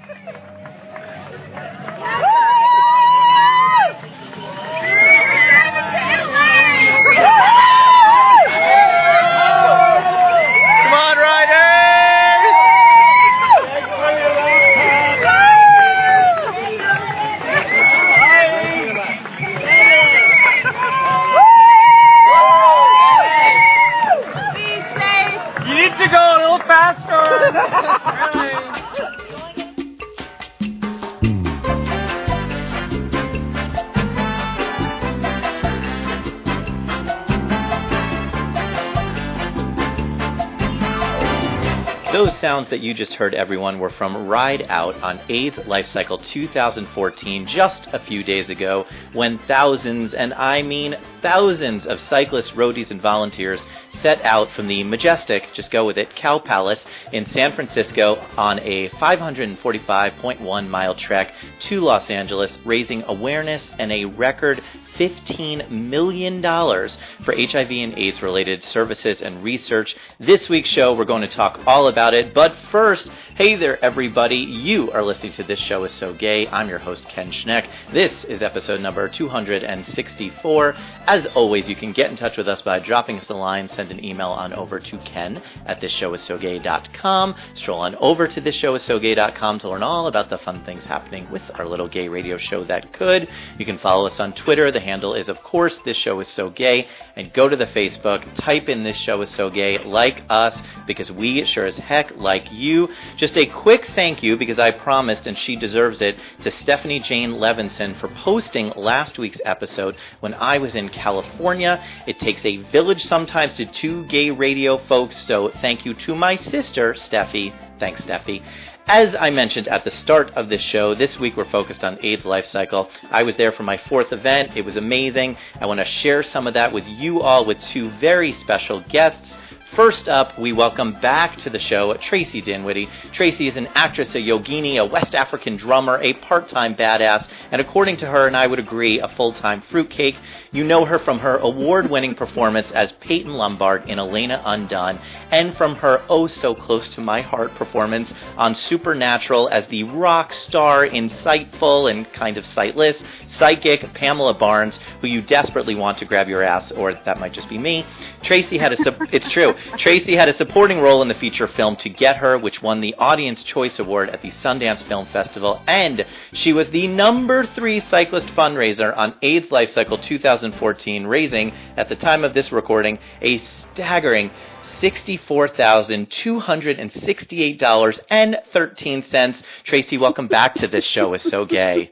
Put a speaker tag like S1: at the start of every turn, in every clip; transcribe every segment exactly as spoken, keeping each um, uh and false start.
S1: Those sounds that you just heard, everyone, were from Ride Out on AIDS Life Cycle two thousand fourteen, just a few days ago, when thousands, and I mean thousands, of cyclists, roadies, and volunteers set out from the majestic, just go with it, Cow Palace in San Francisco on a five hundred forty-five point one mile trek to Los Angeles, raising awareness and a record fifteen million dollars for H I V and AIDS-related services and research. This week's show, we're going to talk all about it. But first, hey there, everybody. You are listening to This Show Is So Gay. I'm your host, Ken Schneck. This is episode number two hundred sixty-four. As always, you can get in touch with us by dropping us a line. Send an email on over to ken at this show is so gay dot com. Stroll on over to this show is so gay dot com to learn all about the fun things happening with our little gay radio show that could. You can follow us on Twitter. The handle is, of course, This Show Is So Gay. And go to the Facebook, type in This Show Is So Gay, like us, because we sure as heck like you. Just a quick thank you, because I promised, and she deserves it, to Stephanie Jane Levinson for posting last week's episode when I was in California. It takes a village sometimes to two gay radio folks, so thank you to my sister, Steffi. Thanks, Steffi. As I mentioned at the start of this show, this week we're focused on AIDS Life Cycle. I was there for my fourth event. It was amazing. I want to share some of that with you all with two very special guests. First up, we welcome back to the show Tracy Dinwiddie. Tracy is an actress, a yogini, a West African drummer, a part-time badass, and according to her, and I would agree, a full-time fruitcake. You know her from her award-winning performance as Peyton Lombard in Elena Undone, and from her oh-so-close-to-my-heart performance on Supernatural as the rock star, insightful, and kind of sightless, psychic Pamela Barnes, who you desperately want to grab your ass, or that might just be me. Tracy had a... Su- it's true. Tracy had a supporting role in the feature film To Get Her, which won the Audience Choice Award at the Sundance Film Festival, and she was the number three cyclist fundraiser on AIDS Life Cycle two thousand fourteen, raising, at the time of this recording, a staggering sixty-four thousand two hundred sixty-eight dollars and thirteen cents. Tracy, welcome back to This Show Is So Gay.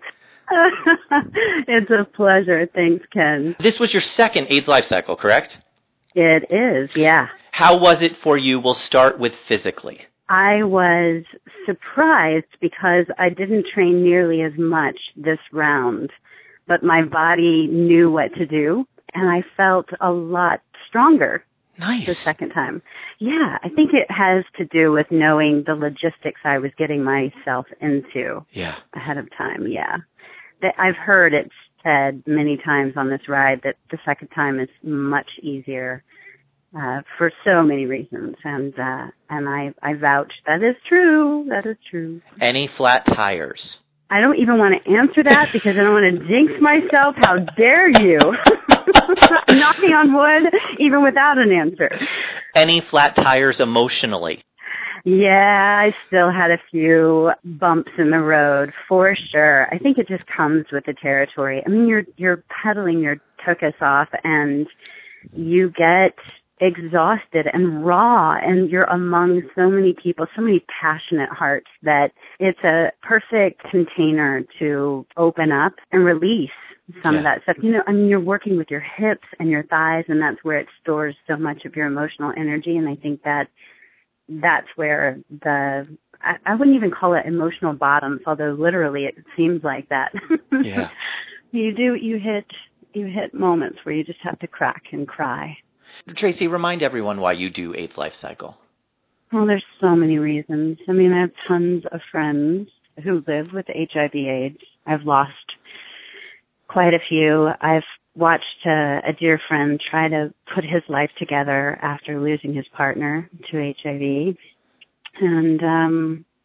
S2: It's a pleasure. Thanks, Ken.
S1: This was your second AIDS Life Cycle, correct?
S2: It is, yeah.
S1: How was it for you? We'll start with physically.
S2: I was surprised because I didn't train nearly as much this round, but my body knew what to do, and I felt a lot stronger.
S1: Nice.
S2: The second time. Yeah, I think it has to do with knowing the logistics I was getting myself into
S1: yeah.
S2: ahead of time, yeah. I've heard it said many times on this ride that the second time is much easier uh, for so many reasons, and uh, and I, I vouch that is true. That is true.
S1: Any flat tires?
S2: I don't even want to answer that because I don't want to jinx myself. How dare you? Knocking on wood, even without an answer.
S1: Any flat tires emotionally?
S2: Yeah, I still had a few bumps in the road, for sure. I think it just comes with the territory. I mean, you're you're pedaling your tuchus off, and you get exhausted and raw, and you're among so many people, so many passionate hearts, that it's a perfect container to open up and release some yeah. of that stuff. You know, I mean, you're working with your hips and your thighs, and that's where it stores so much of your emotional energy, and I think that that's where the, I, I wouldn't even call it emotional bottoms, although literally it seems like that.
S1: Yeah.
S2: You do, you hit, you hit moments where you just have to crack and cry.
S1: Tracy, remind everyone why you do AIDS Life Cycle.
S2: Well, there's so many reasons. I mean, I have tons of friends who live with H I V AIDS. I've lost quite a few. I've watched a, a dear friend try to put his life together after losing his partner to H I V. And um,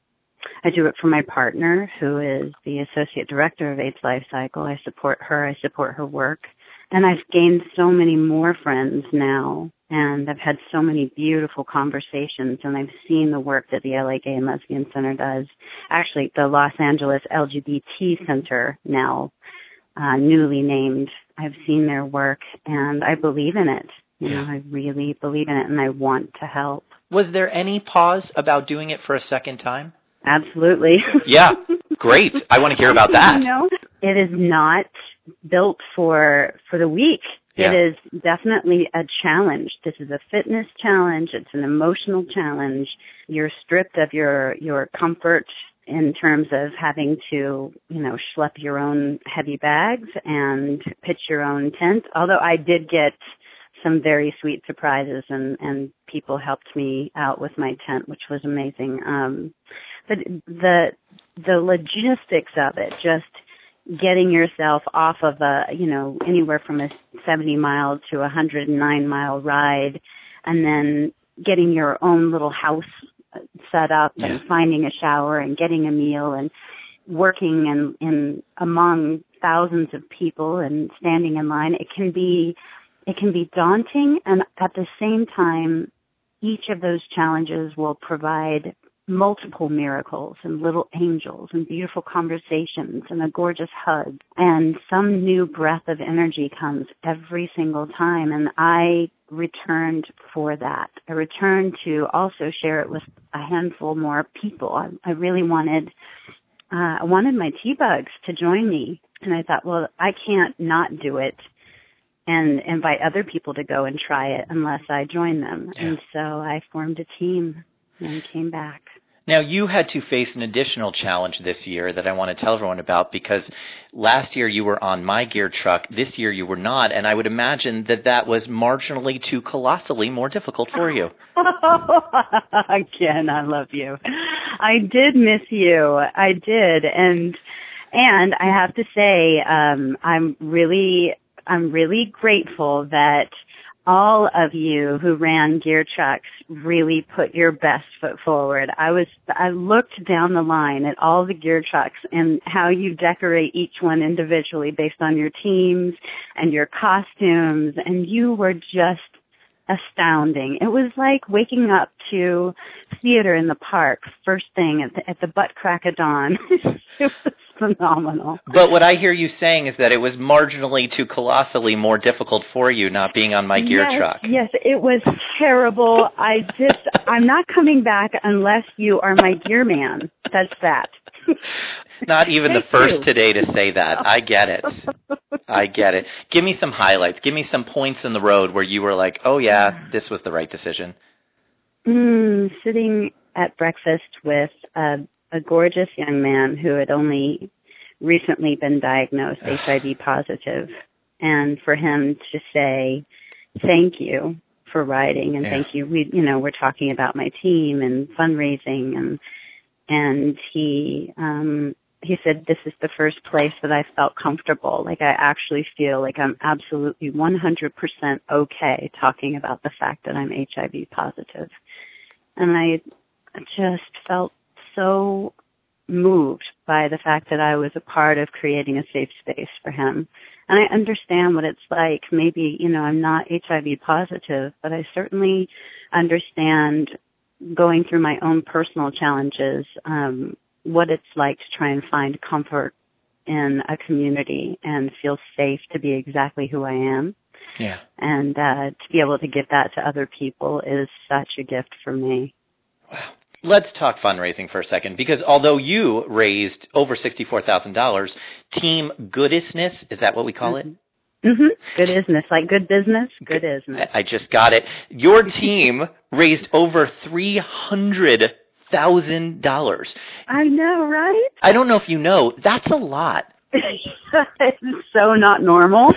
S2: I do it for my partner, who is the associate director of AIDS Life Cycle. I support her. I support her work. And I've gained so many more friends now, and I've had so many beautiful conversations, and I've seen the work that the L A Gay and Lesbian Center does. Actually, the Los Angeles L G B T Center now, uh, newly named. I've seen their work, and I believe in it. You know, I really believe in it, and I want to help.
S1: Was there any pause about doing it for a second time?
S2: Absolutely.
S1: Yeah, great. I want to hear about that.
S2: You know, it is not built for for the weak.
S1: Yeah.
S2: It is definitely a challenge. This is a fitness challenge. It's an emotional challenge. You're stripped of your your comfort in terms of having to, you know, schlep your own heavy bags and pitch your own tent. Although I did get some very sweet surprises, and, and people helped me out with my tent, which was amazing. Um, but the the logistics of it, just getting yourself off of a, you know, anywhere from a seventy mile to a one hundred nine mile ride, and then getting your own little house set up, yeah, and finding a shower and getting a meal and working in, in among thousands of people and standing in line, it can be It can be daunting, and at the same time, each of those challenges will provide multiple miracles and little angels and beautiful conversations and a gorgeous hug. And some new breath of energy comes every single time, and I returned for that. I returned to also share it with a handful more people. I, I really wanted, uh, I wanted my T-Bugs to join me, and I thought, well, I can't not do it and invite other people to go and try it unless I join them. Yeah. And so I formed a team and came back.
S1: Now, you had to face an additional challenge this year that I want to tell everyone about, because last year you were on My Gear Truck. This year you were not, and I would imagine that that was marginally to colossally more difficult for you.
S2: Again, I love you. I did miss you. I did. And and I have to say, um, I'm really... I'm really grateful that all of you who ran Gear Trucks really put your best foot forward. I was, I looked down the line at all the Gear Trucks and how you decorate each one individually based on your teams and your costumes, and you were just astounding. It was like waking up to theater in the park first thing at the, at the butt crack of dawn. It was phenomenal.
S1: But what I hear you saying is that it was marginally to colossally more difficult for you not being on My Gear
S2: yes,
S1: Truck.
S2: Yes, it was terrible. I just, I'm not coming back unless you are my gear man. That's that.
S1: Not even
S2: Thank
S1: the first
S2: you.
S1: today to say that. I get it. I get it. Give me some highlights. Give me some points in the road where you were like, oh yeah, this was the right decision.
S2: Mm, sitting at breakfast with a, a gorgeous young man who had only recently been diagnosed H I V positive, and for him to say, thank you for riding, and yeah. thank you. We, you know, we're talking about my team and fundraising, and and he um, he said, this is the first place that I felt comfortable. Like, I actually feel like I'm absolutely one hundred percent okay talking about the fact that I'm H I V positive. And I just felt so moved by the fact that I was a part of creating a safe space for him. And I understand what it's like. Maybe, you know, I'm not H I V positive, but I certainly understand going through my own personal challenges, um, what it's like to try and find comfort in a community and feel safe to be exactly who I am.
S1: Yeah.
S2: And uh, to be able to give that to other people is such a gift for me.
S1: Wow. Let's talk fundraising for a second, because although you raised over sixty-four thousand dollars, Team Goodisness, is that what we call
S2: mm-hmm.
S1: it?
S2: Mm-hmm. Goodisness, like good business, goodisness.
S1: I just got it. Your team raised over three hundred thousand dollars.
S2: I know, right?
S1: I don't know if you know, that's a lot.
S2: It's so not normal.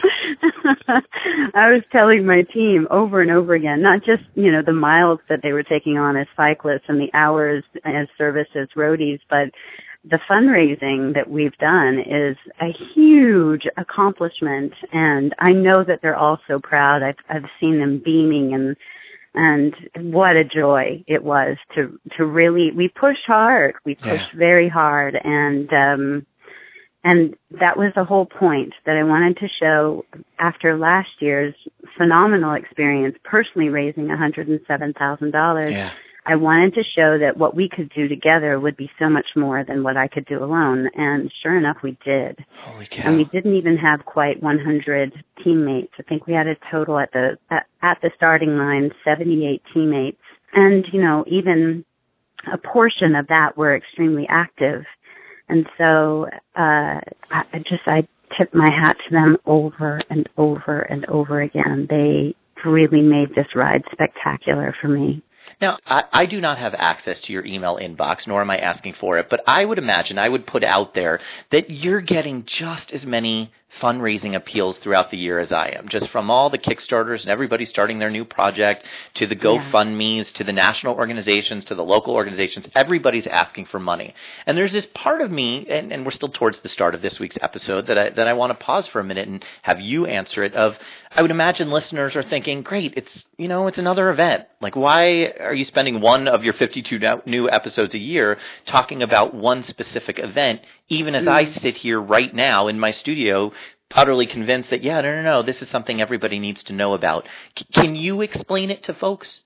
S2: I was telling my team over and over again, not just, you know, the miles that they were taking on as cyclists and the hours as service as roadies, but the fundraising that we've done is a huge accomplishment. And I know that they're all so proud. I've, I've seen them beaming, and And what a joy it was to, to really, we pushed hard. We pushed
S1: Yeah.
S2: very hard. And, um, and that was the whole point, that I wanted to show after last year's phenomenal experience, personally raising one hundred seven thousand dollars.
S1: Yeah.
S2: I wanted to show that what we could do together would be so much more than what I could do alone. And sure enough, we did.
S1: Holy cow.
S2: And we didn't even have quite one hundred teammates. I think we had a total at the, at, at the starting line, seventy-eight teammates. And, you know, even a portion of that were extremely active. And so, uh, I just, I tip my hat to them over and over and over again. They really made this ride spectacular for me.
S1: Now, I, I do not have access to your email inbox, nor am I asking for it, but I would imagine, I would put out there that you're getting just as many fundraising appeals throughout the year as I am, just from all the Kickstarters and everybody starting their new project to the GoFundMes, to the national organizations, to the local organizations. Everybody's asking for money. And there's this part of me, and, and we're still towards the start of this week's episode, that I, that I want to pause for a minute and have you answer it of, I would imagine listeners are thinking, great, it's, you know, it's another event. Like, why are you spending one of your fifty-two new episodes a year talking about one specific event, even as mm. I sit here right now in my studio utterly convinced that, yeah, no, no, no, this is something everybody needs to know about. C- can you explain it to folks?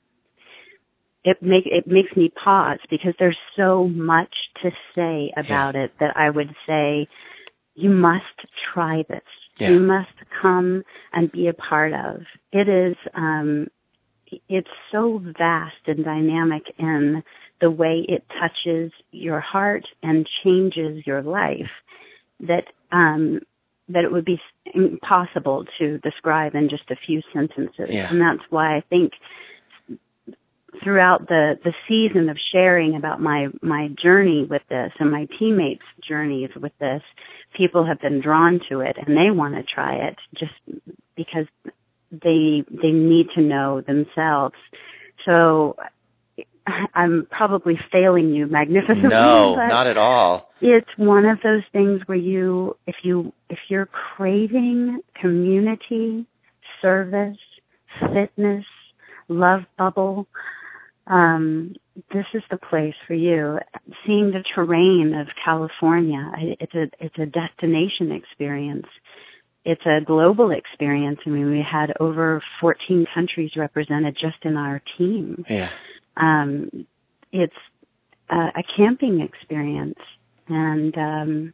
S2: It make it makes me pause because there's so much to say about yeah. it that I would say you must try this. Yeah. You must come and be a part of. It is, um, it's so vast and dynamic in the way it touches your heart and changes your life that, um, that it would be impossible to describe in just a few sentences.
S1: Yeah.
S2: And that's why I think throughout the, the season of sharing about my, my journey with this and my teammates' journeys with this, people have been drawn to it and they want to try it just because they, they need to know themselves. So I'm probably failing you magnificently.
S1: No, not at all.
S2: It's one of those things where you, if you, if you're craving community, service, fitness, love bubble, um, this is the place for you. Seeing the terrain of California, it's a, it's a destination experience. It's a global experience. I mean, we had over fourteen countries represented just in our team.
S1: Yeah.
S2: Um, it's a, a camping experience and, um,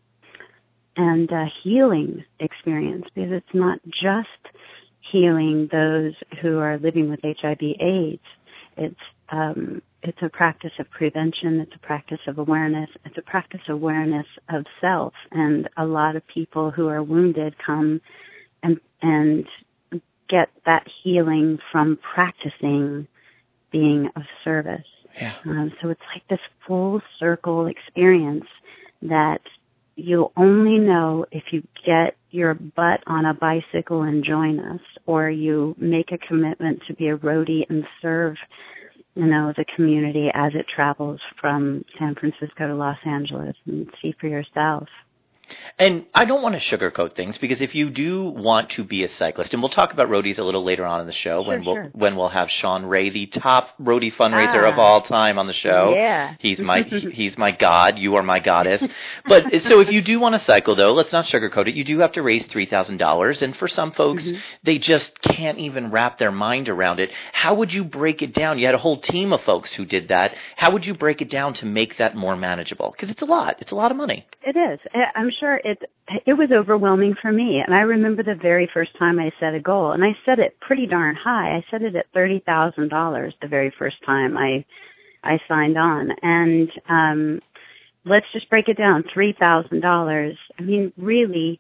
S2: and a healing experience because it's not just healing those who are living with H I V AIDS. It's, um, it's a practice of prevention. It's a practice of awareness. It's a practice of awareness of self. And a lot of people who are wounded come and, and get that healing from practicing being of service.
S1: Yeah.
S2: Um, so it's like this full circle experience that you'll only know if you get your butt on a bicycle and join us, or you make a commitment to be a roadie and serve, you know, the community as it travels from San Francisco to Los Angeles and see for yourself.
S1: And I don't want to sugarcoat things because if you do want to be a cyclist, and we'll talk about roadies a little later on in the show
S2: sure,
S1: when we'll
S2: sure.
S1: when we'll have Sean Ray, the top roadie fundraiser
S2: ah,
S1: of all time, on the show.
S2: Yeah,
S1: he's my he's my god. You are my goddess. But so if you do want to cycle, though, let's not sugarcoat it. You do have to raise three thousand dollars, and for some folks, mm-hmm. they just can't even wrap their mind around it. How would you break it down? You had a whole team of folks who did that. How would you break it down to make that more manageable? Because it's a lot. It's a lot of money.
S2: It is. I'm sure it. It was overwhelming for me. And I remember the very first time I set a goal, and I set it pretty darn high. I set it at thirty thousand dollars the very first time I, I signed on. And, um, let's just break it down. three thousand dollars. I mean, really,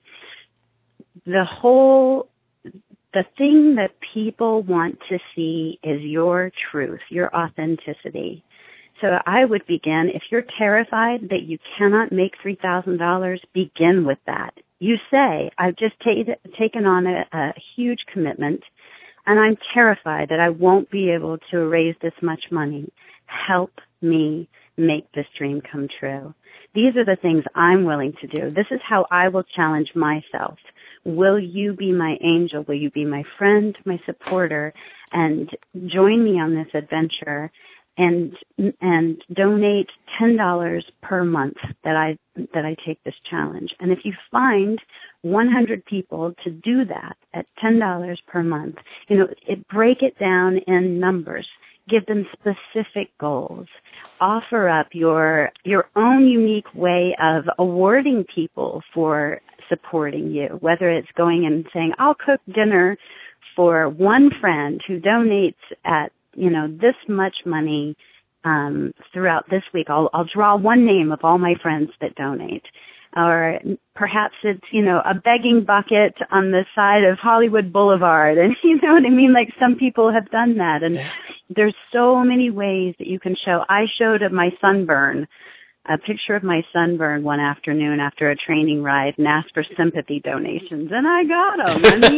S2: the whole, the thing that people want to see is your truth, your authenticity. So I would begin, if you're terrified that you cannot make three thousand dollars, begin with that. You say, I've just t- taken on a, a huge commitment, and I'm terrified that I won't be able to raise this much money. Help me make this dream come true. These are the things I'm willing to do. This is how I will challenge myself. will you be my angel? Will you be my friend, my supporter, and join me on this adventure and and donate ten dollars per month that I that I take this challenge. And if you find one hundred people to do that at ten dollars per month, you know, it, break it down in numbers. Give them specific goals. Offer up your your own unique way of awarding people for supporting you, whether it's going and saying, I'll cook dinner for one friend who donates at, you know, this much money um, throughout this week. I'll, I'll draw one name of all my friends that donate. Or perhaps it's, you know, a begging bucket on the side of Hollywood Boulevard. And you know what I mean? Like some people have done that. And yeah. There's so many ways that you can show. I showed of my sunburn, a picture of my sunburn one afternoon after a training ride and asked for sympathy donations. And I got them. I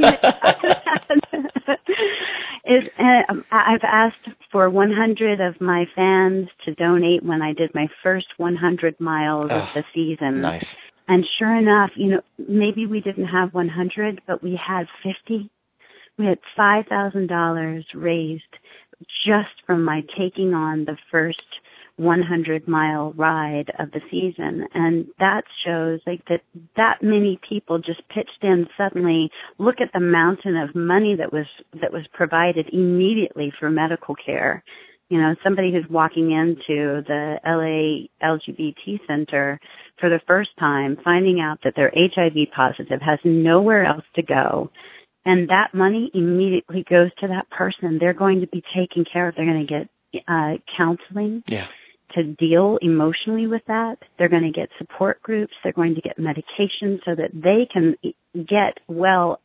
S2: mean, it, uh, I've asked for one hundred of my fans to donate when I did my first one hundred miles oh, of the season.
S1: Nice.
S2: And sure enough, you know, maybe we didn't have one hundred, but we had fifty. We had five thousand dollars raised just from my taking on the first one hundred mile ride of the season. And that shows like that that many people just pitched in suddenly. Look at the mountain of money that was that was provided immediately for medical care. You know, somebody who's walking into the L A L G B T Center for the first time, finding out that they're H I V positive, has nowhere else to go. And that money immediately goes to that person. They're going to be taken care of. They're going to get uh, counseling
S1: yeah.
S2: to deal emotionally with that. They're going to get support groups. They're going to get medication so that they can get well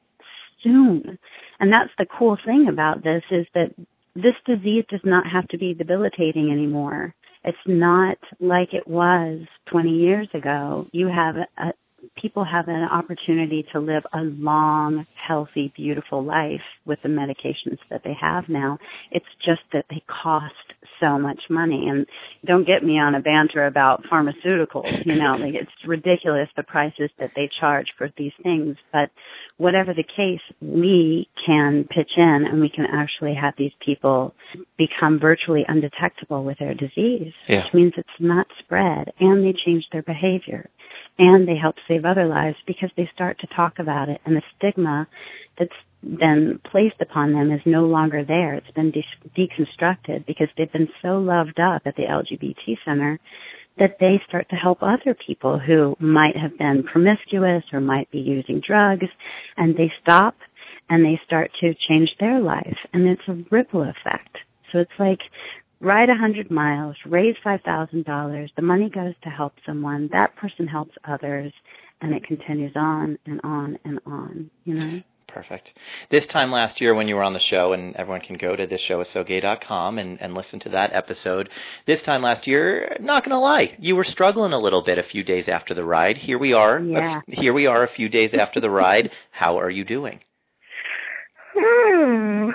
S2: soon. And that's the cool thing about this is that this disease does not have to be debilitating anymore. It's not like it was twenty years ago. You have a, people have an opportunity to live a long, healthy, beautiful life with the medications that they have now. It's just that they cost so much money. And don't get me on a banter about pharmaceuticals, you know, like it's ridiculous the prices that they charge for these things. But whatever the case, we can pitch in and we can actually have these people become virtually undetectable with their disease,
S1: yeah.
S2: which means it's not spread, and they change their behavior. And they help save other lives because they start to talk about it, and the stigma that's been placed upon them is no longer there. It's been de- deconstructed because they've been so loved up at the L G B T Center that they start to help other people who might have been promiscuous or might be using drugs, and they stop and they start to change their life, and it's a ripple effect. So it's like ride one hundred miles, raise five thousand dollars, the money goes to help someone, that person helps others, and it continues on and on and on, you know?
S1: Perfect. This time last year when you were on the show, and everyone can go to this show is so gay dot com and, and listen to that episode, this time last year, not going to lie, you were struggling a little bit a few days after the ride. Here we are.
S2: Yeah.
S1: A, here we are a few days after the ride. How are you doing?
S2: Hmm.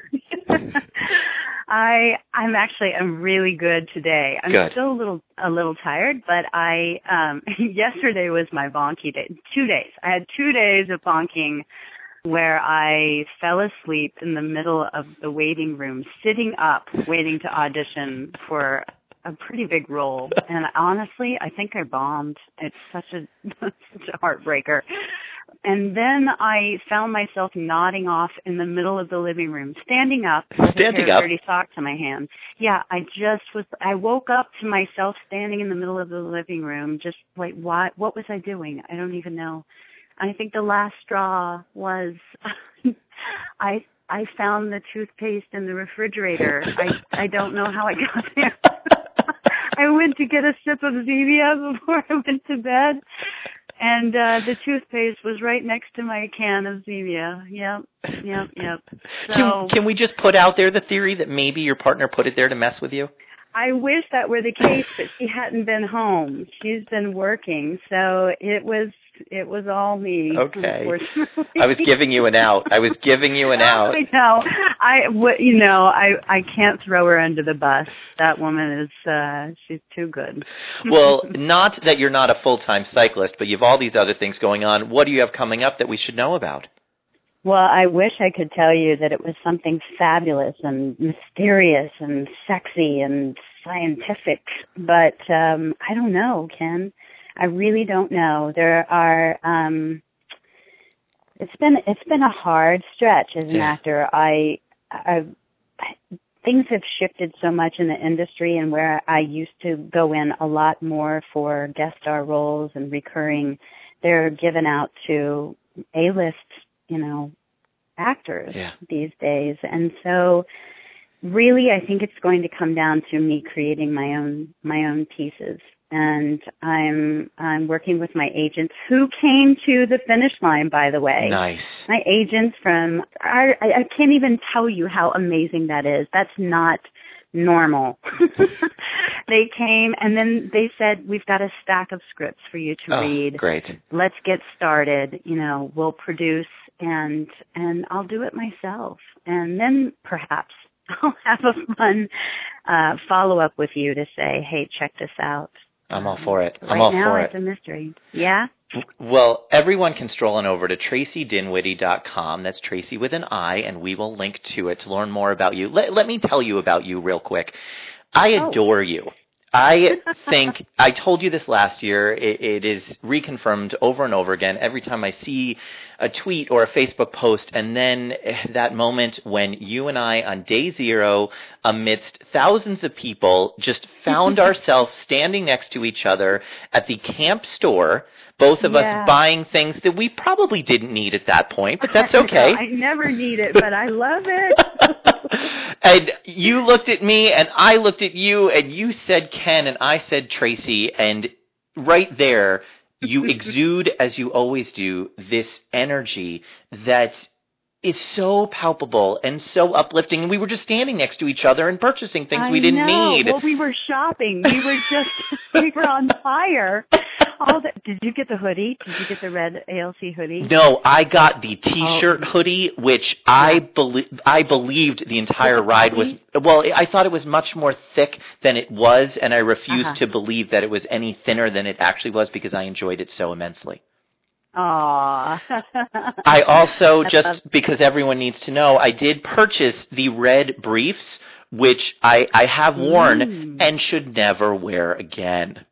S2: I I'm actually I'm really good today. I'm
S1: good.
S2: still a little a little tired, but I um yesterday was my bonky day. Two days. I had two days of bonking where I fell asleep in the middle of the waiting room, sitting up, waiting to audition for a pretty big role. And honestly, I think I bombed. It's such a such a heartbreaker. And then I found myself nodding off in the middle of the living room, standing up with
S1: standing
S2: a pair
S1: up.
S2: of dirty socks in my hand. Yeah, I just was, I woke up to myself standing in the middle of the living room, just like, what, what was I doing? I don't even know. I think the last straw was, I, I found the toothpaste in the refrigerator. I, I don't know how I got there. I went to get a sip of Zevia before I went to bed. And uh the toothpaste was right next to my can of Zevia. Yep, yep, yep. So,
S1: can, can we just put out there the theory that maybe your partner put it there to mess with you?
S2: I wish that were the case, but she hadn't been home. She's been working, so it was It was all me.
S1: Okay. I was giving you an out. I was giving you an out.
S2: I know. I, what, you know, I, I can't throw her under the bus. That woman is, uh, she's too good.
S1: Well, not that you're not a full-time cyclist, but you have all these other things going on. What do you have coming up that we should know about?
S2: Well, I wish I could tell you that it was something fabulous and mysterious and sexy and scientific, but um, I don't know, Ken. I really don't know. There are. Um, it's been it's been a hard stretch as an
S1: yeah.
S2: actor. I, I things have shifted so much in the industry, and where I used to go in a lot more for guest star roles and recurring, they're given out to A-list, you know, actors
S1: yeah.
S2: these days. And so really I think it's going to come down to me creating my own my own pieces. And I'm I'm working with my agents who came to the finish line, by the way.
S1: Nice.
S2: My agents from I I can't even tell you how amazing that is. That's not normal. They came and then they said, we've got a stack of scripts for you to
S1: oh,
S2: read.
S1: Great.
S2: Let's get started. You know, we'll produce and and I'll do it myself. And then perhaps I'll have a fun uh, follow-up with you to say, hey, check this out.
S1: I'm all for it. I'm
S2: right
S1: all
S2: now,
S1: for
S2: it's
S1: it.
S2: a mystery. Yeah?
S1: Well, everyone can stroll on over to tracy dinwiddie dot com. That's Tracy with an I, and we will link to it to learn more about you. Let, let me tell you about you real quick. I
S2: Oh.
S1: adore you. I think, I told you this last year, it, it is reconfirmed over and over again every time I see a tweet or a Facebook post, and then that moment when you and I on day zero, amidst thousands of people, just found ourselves standing next to each other at the camp store, both of
S2: Yeah.
S1: us buying things that we probably didn't need at that point, but that's okay.
S2: I never need it, but I love it.
S1: And you looked at me, and I looked at you, and you said Ken, and I said Tracy, and right there, you exude, as you always do, this energy that is so palpable and so uplifting. And we were just standing next to each other and purchasing things
S2: I
S1: we didn't
S2: know.
S1: need.
S2: Well, we were shopping. We were just, we were on fire. All the, did you get the hoodie? Did you get the red A L C hoodie?
S1: No, I got the T-shirt
S2: oh.
S1: hoodie, which I belie- I believed the entire ride was, well, I thought it was much more thick than it was, and I refused
S2: uh-huh.
S1: to believe that it was any thinner than it actually was because I enjoyed it so immensely.
S2: Aww.
S1: I also, just because everyone needs to know, I did purchase the red briefs, which I, I have worn
S2: mm.
S1: and should never wear again.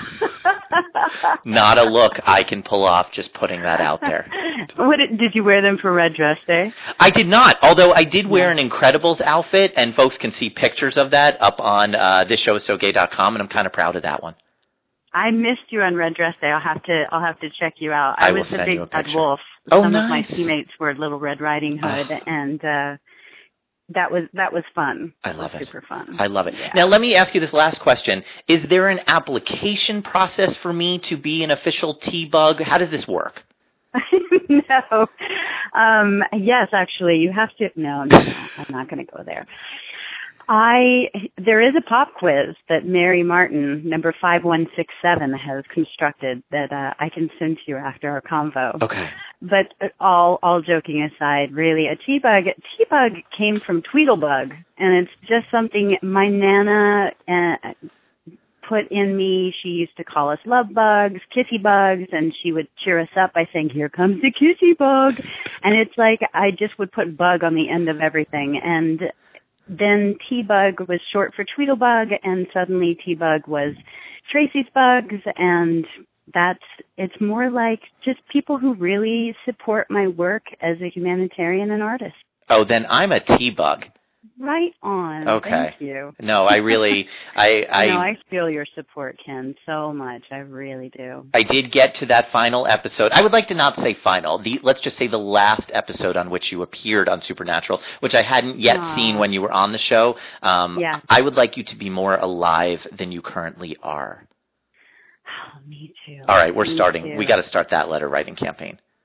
S1: Not a look I can pull off, just putting that out there.
S2: What did you wear them for Red Dress Day?
S1: I did not, although I did wear an Incredibles outfit, and folks can see pictures of that up on uh, this show is so gay dot com, and I'm kind of proud of that one.
S2: I missed you on Red Dress Day. I'll have to I'll have to check you out. I,
S1: I
S2: was
S1: will
S2: the
S1: send you
S2: big
S1: a
S2: bad
S1: picture.
S2: wolf.
S1: Oh,
S2: Some
S1: nice.
S2: of my teammates were Little Red Riding Hood,
S1: oh.
S2: and uh, that was that was fun.
S1: I love
S2: it.
S1: it.
S2: Super fun.
S1: I love it.
S2: Yeah.
S1: Now, let me ask you this last question. Is there an application process for me to be an official T-Bug? How does this work?
S2: No. Um, yes, actually, you have to. No, no, no I'm not going to go there. I there is a pop quiz that Mary Martin, number five one six seven, has constructed that uh, I can send to you after our convo.
S1: Okay.
S2: But all all joking aside, really, a T-Bug T-Bug came from Tweedlebug, and it's just something my Nana uh, put in me. She used to call us love bugs, kissy bugs, and she would cheer us up by saying, "Here comes the kissy bug," and it's like I just would put bug on the end of everything, and then T-Bug was short for Tweedlebug, and suddenly T-Bug was Tracy's Bugs, and that's, it's more like just people who really support my work as a humanitarian and artist.
S1: Oh, then I'm a T-Bug.
S2: Right on.
S1: Okay.
S2: Thank you.
S1: No, I really, I, I,
S2: no, I feel your support, Ken, so much. I really do.
S1: I did get to that final episode. I would like to not say final. The, let's just say the last episode on which you appeared on Supernatural, which I hadn't yet
S2: Aww.
S1: seen when you were on the show. Um,
S2: yeah.
S1: I would like you to be more alive than you currently are.
S2: Oh, me too.
S1: All right, we're
S2: me
S1: starting.
S2: Too.
S1: We got to start that letter writing campaign.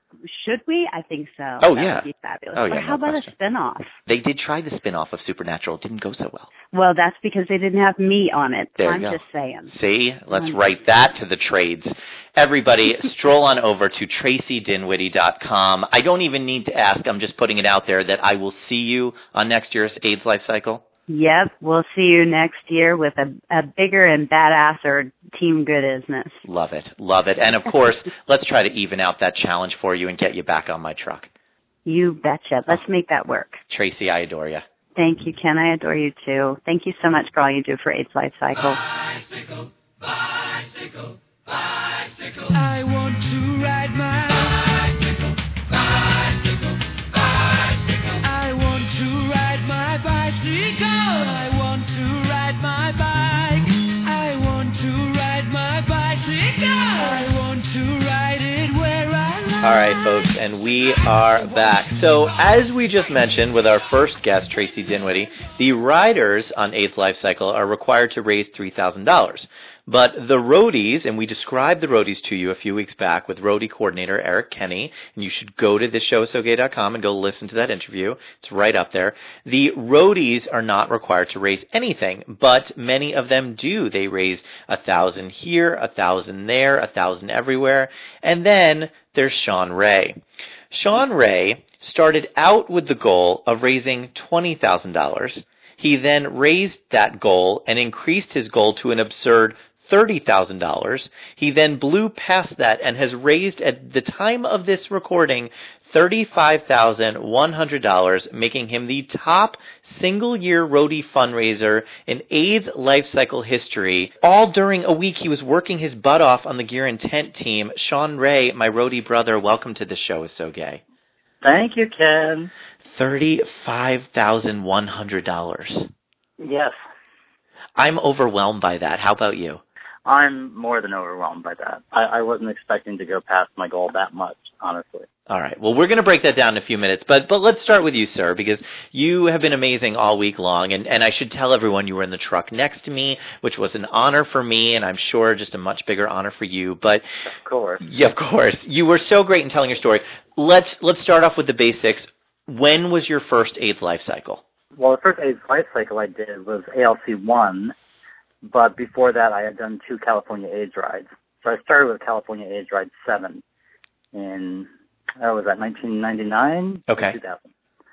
S2: Should we? I think so.
S1: Oh,
S2: that
S1: yeah.
S2: Would be fabulous.
S1: Oh,
S2: but
S1: yeah,
S2: how
S1: no
S2: about
S1: question.
S2: a spin-off?
S1: They did try the spin-off of Supernatural. It didn't go so well.
S2: Well, that's because they didn't have me on it.
S1: There
S2: I'm
S1: you go.
S2: just saying.
S1: See? Let's
S2: I'm
S1: write that to the trades. Everybody, stroll on over to tracy dinwiddie dot com. I don't even need to ask. I'm just putting it out there that I will see you on next year's AIDS Life Cycle.
S2: Yep, we'll see you next year with a, a bigger and badasser Team Goodisness.
S1: Love it, love it. And of course, let's try to even out that challenge for you and get you back on my truck.
S2: You betcha. Let's make that work.
S1: Tracy, I adore you.
S2: Thank you, Ken. I adore you too. Thank you so much for all you do for AIDS Life Cycle.
S3: Bicycle, bicycle, bicycle. I want to ride my bicycle, bicycle, bicycle. I want to ride my bicycle. I want to ride my bike. I want to ride my bicycle. I want to ride it where I like.
S1: All right, folks, and we are back. So, as we just mentioned with our first guest, Tracy Dinwiddie, the riders on AIDS Life Cycle are required to raise three thousand dollars. But the roadies, and we described the roadies to you a few weeks back with roadie coordinator Eric Kenny, and you should go to this show so gay dot com and go listen to that interview. It's right up there. The roadies are not required to raise anything, but many of them do. They raise a thousand here, a thousand there, a thousand everywhere. And then there's Sean Ray. Sean Ray started out with the goal of raising twenty thousand dollars. He then raised that goal and increased his goal to an absurd thirty thousand dollars. He then blew past that and has raised, at the time of this recording, thirty-five thousand one hundred dollars, making him the top single-year roadie fundraiser in AIDS Life Cycle history. All during a week he was working his butt off on the Gear Intent team. Sean Ray, my roadie brother, welcome to the show is so gay.
S4: Thank you, Ken.
S1: thirty-five thousand one hundred dollars.
S4: Yes.
S1: I'm overwhelmed by that. How about you?
S4: I'm more than overwhelmed by that. I, I wasn't expecting to go past my goal that much, honestly.
S1: All right. Well, we're going to break that down in a few minutes, but but let's start with you, sir, because you have been amazing all week long, and, and I should tell everyone you were in the truck next to me, which was an honor for me, and I'm sure just a much bigger honor for you. But
S4: of course,
S1: yeah, of course, you were so great in telling your story. Let's let's start off with the basics. When was your first AIDS Life Cycle?
S4: Well, the first AIDS Life Cycle I did was A L C one. But before that, I had done two California AIDS rides. So I started with California AIDS Ride seven in, oh, was that nineteen ninety-nine?
S1: Okay.
S4: two thousand.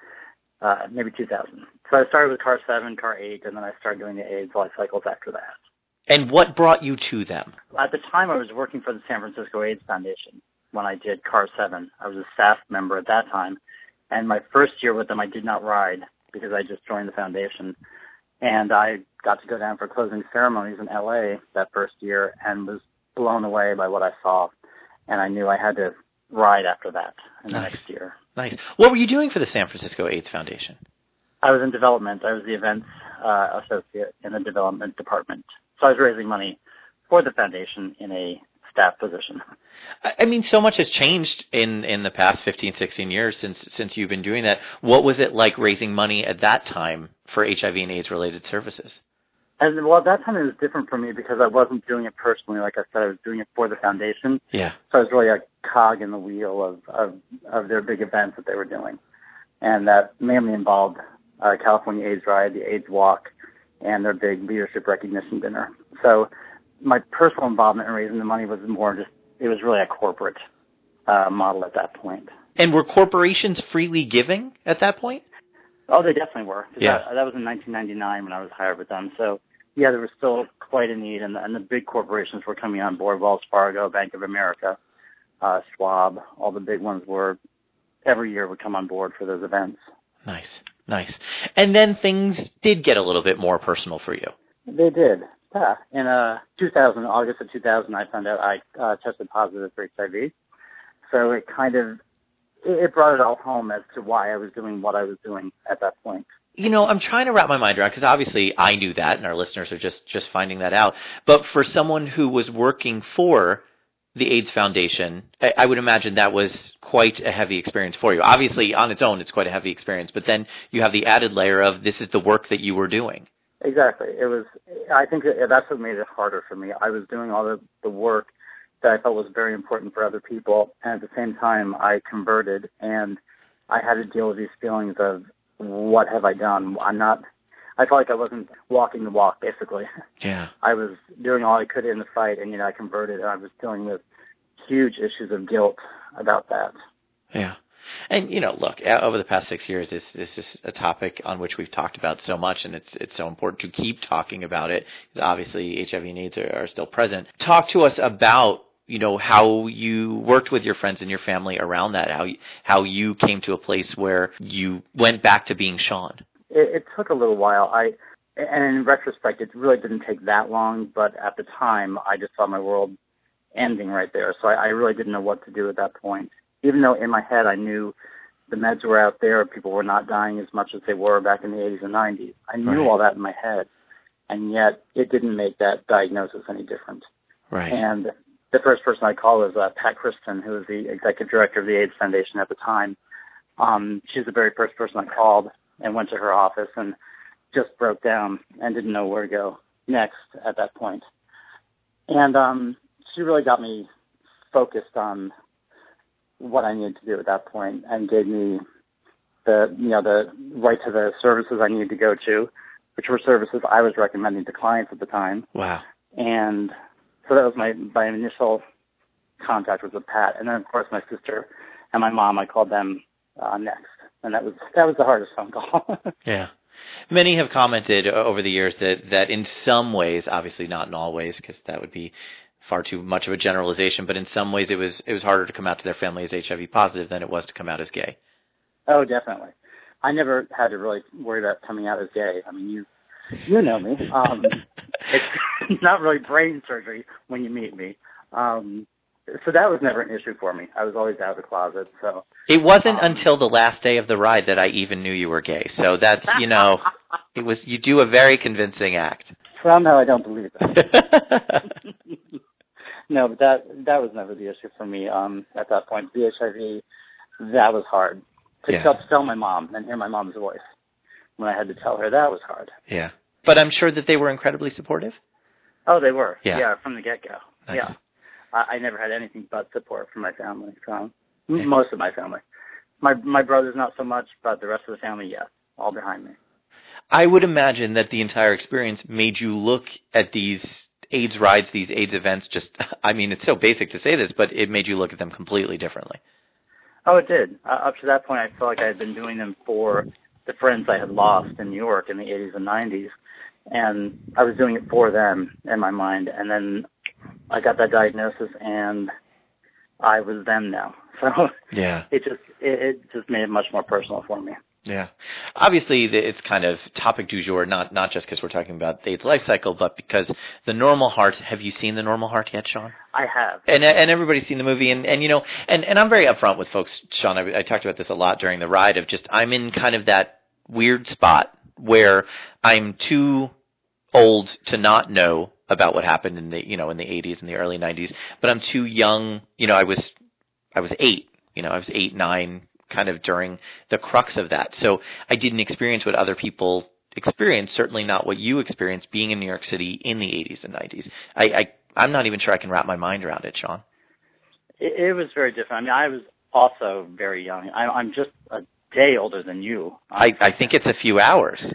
S4: Uh, maybe two thousand. So I started with Car seven, Car eight, and then I started doing the AIDS Life Cycles after that.
S1: And what brought you to them?
S4: At the time, I was working for the San Francisco AIDS Foundation when I did Car seven. I was a staff member at that time. And my first year with them, I did not ride because I just joined the foundation. And I got to go down for closing ceremonies in L A that first year and was blown away by what I saw. And I knew I had to ride after that in the
S1: Nice.
S4: next year.
S1: Nice. What were you doing for the San Francisco AIDS Foundation?
S4: I was in development. I was the events uh, associate in the development department. So I was raising money for the foundation in a staff position.
S1: I mean, so much has changed in, in the past fifteen, sixteen years since since you've been doing that. What was it like raising money at that time for H I V and AIDS-related services?
S4: And, well, at that time it was different for me because I wasn't doing it personally. Like I said, I was doing it for the foundation.
S1: Yeah.
S4: So I was really a cog in the wheel of, of, of their big events that they were doing. And that mainly involved uh, California AIDS Ride, the AIDS Walk, and their big leadership recognition dinner. So my personal involvement in raising the money was more just, it was really a corporate uh, model at that point.
S1: And were corporations freely giving at that point?
S4: Oh, they definitely were.
S1: Yeah.
S4: That, that was in nineteen ninety-nine when I was hired with them. So, yeah, there was still quite a need, and the, and the big corporations were coming on board. Wells Fargo, Bank of America, uh, Schwab, all the big ones were, every year would come on board for those events.
S1: Nice, nice. And then things did get a little bit more personal for you.
S4: They did. Yeah. In uh, two thousand, August of two thousand, I found out I uh, tested positive for H I V. So it kind of, it brought it all home as to why I was doing what I was doing at that point.
S1: You know, I'm trying to wrap my mind around, because obviously I knew that, and our listeners are just, just finding that out. But for someone who was working for the AIDS Foundation, I, I would imagine that was quite a heavy experience for you. Obviously, on its own, it's quite a heavy experience. But then you have the added layer of this is the work that you were doing.
S4: Exactly. It was, I think that that's what made it harder for me. I was doing all the, the work that I felt was very important for other people. And at the same time, I converted, and I had to deal with these feelings of, what have I done? I'm not, I felt like I wasn't walking the walk, basically.
S1: Yeah.
S4: I was doing all I could in the fight, and, you know, I converted, and I was dealing with huge issues of guilt about that.
S1: Yeah. And, you know, look, over the past six years, this, this is a topic on which we've talked about so much, and it's it's so important to keep talking about it. Obviously, H I V and AIDS are, are still present. Talk to us about, you know, how you worked with your friends and your family around that, how you, how you came to a place where you went back to being Sean.
S4: It, it took a little while. I, and in retrospect, it really didn't take that long, but at the time, I just saw my world ending right there, so I, I really didn't know what to do at that point. Even though in my head I knew the meds were out there, people were not dying as much as they were back in the eighties and nineties. I knew
S1: Right.
S4: all that in my head, and yet it didn't make that diagnosis any different.
S1: Right.
S4: And the first person I called was uh, Pat Kristen, who was the executive director of the AIDS Foundation at the time. Um, she's the very first person I called and went to her office and just broke down and didn't know where to go next at that point. And um, she really got me focused on what I needed to do at that point, and gave me the, you know, the right to the services I needed to go to, which were services I was recommending to clients at the time.
S1: Wow.
S4: And so that was my, my initial contact was with Pat. And then, of course, my sister and my mom, I called them uh, next. And that was, that was the hardest phone call.
S1: Yeah. Many have commented over the years that, that in some ways, obviously not in all ways, because that would be far too much of a generalization, but in some ways it was it was harder to come out to their family as H I V positive than it was to come out as gay.
S4: Oh, definitely. I never had to really worry about coming out as gay. I mean, you you know me. Um, it's not really brain surgery when you meet me. Um, so that was never an issue for me. I was always out of the closet. So
S1: it wasn't
S4: um,
S1: until the last day of the ride that I even knew you were gay. So that's, you know, it was you do a very convincing act.
S4: Somehow I don't believe that. No, but that that was never the issue for me. Um, at that point, the H I V, that was hard to
S1: Yeah.
S4: tell, tell my mom and hear my mom's voice when I had to tell her. That was hard.
S1: Yeah. But I'm sure that they were incredibly supportive.
S4: Oh, they were.
S1: Yeah.
S4: Yeah, from the get-go.
S1: Nice.
S4: Yeah. I, I never had anything but support from my family. From
S1: Yeah.
S4: most of my family. My my brothers not so much, but the rest of the family, yes, all behind me.
S1: I would imagine that the entire experience made you look at these AIDS rides, these AIDS events, just, I mean, it's so basic to say this, but it made you look at them completely differently.
S4: Oh, it did. Uh, up to that point, I felt like I had been doing them for the friends I had lost in New York in the eighties and nineties, and I was doing it for them in my mind. And then I got that diagnosis, and I was them now. So
S1: Yeah.
S4: it just it, it just made it much more personal for me.
S1: Yeah. Obviously, it's kind of topic du jour, not not just because we're talking about the AIDS life cycle, but because The Normal Heart. Have you seen The Normal Heart yet, Sean?
S4: I have.
S1: And and everybody's seen the movie, and, and you know, and, and I'm very upfront with folks, Sean. I, I talked about this a lot during the ride of just I'm in kind of that weird spot where I'm too old to not know about what happened in the you know in the eighties and the early nineties, but I'm too young. You know, I was I was eight. You know, I was eight, nine. Kind of during the crux of that. So I didn't experience what other people experienced, certainly not what you experienced being in New York City in the eighties and nineties. I, I, I'm not even sure I can wrap my mind around it, Sean.
S4: It, it was very different. I mean, I was also very young. I, I'm just a day older than you.
S1: I, I think it's a few hours.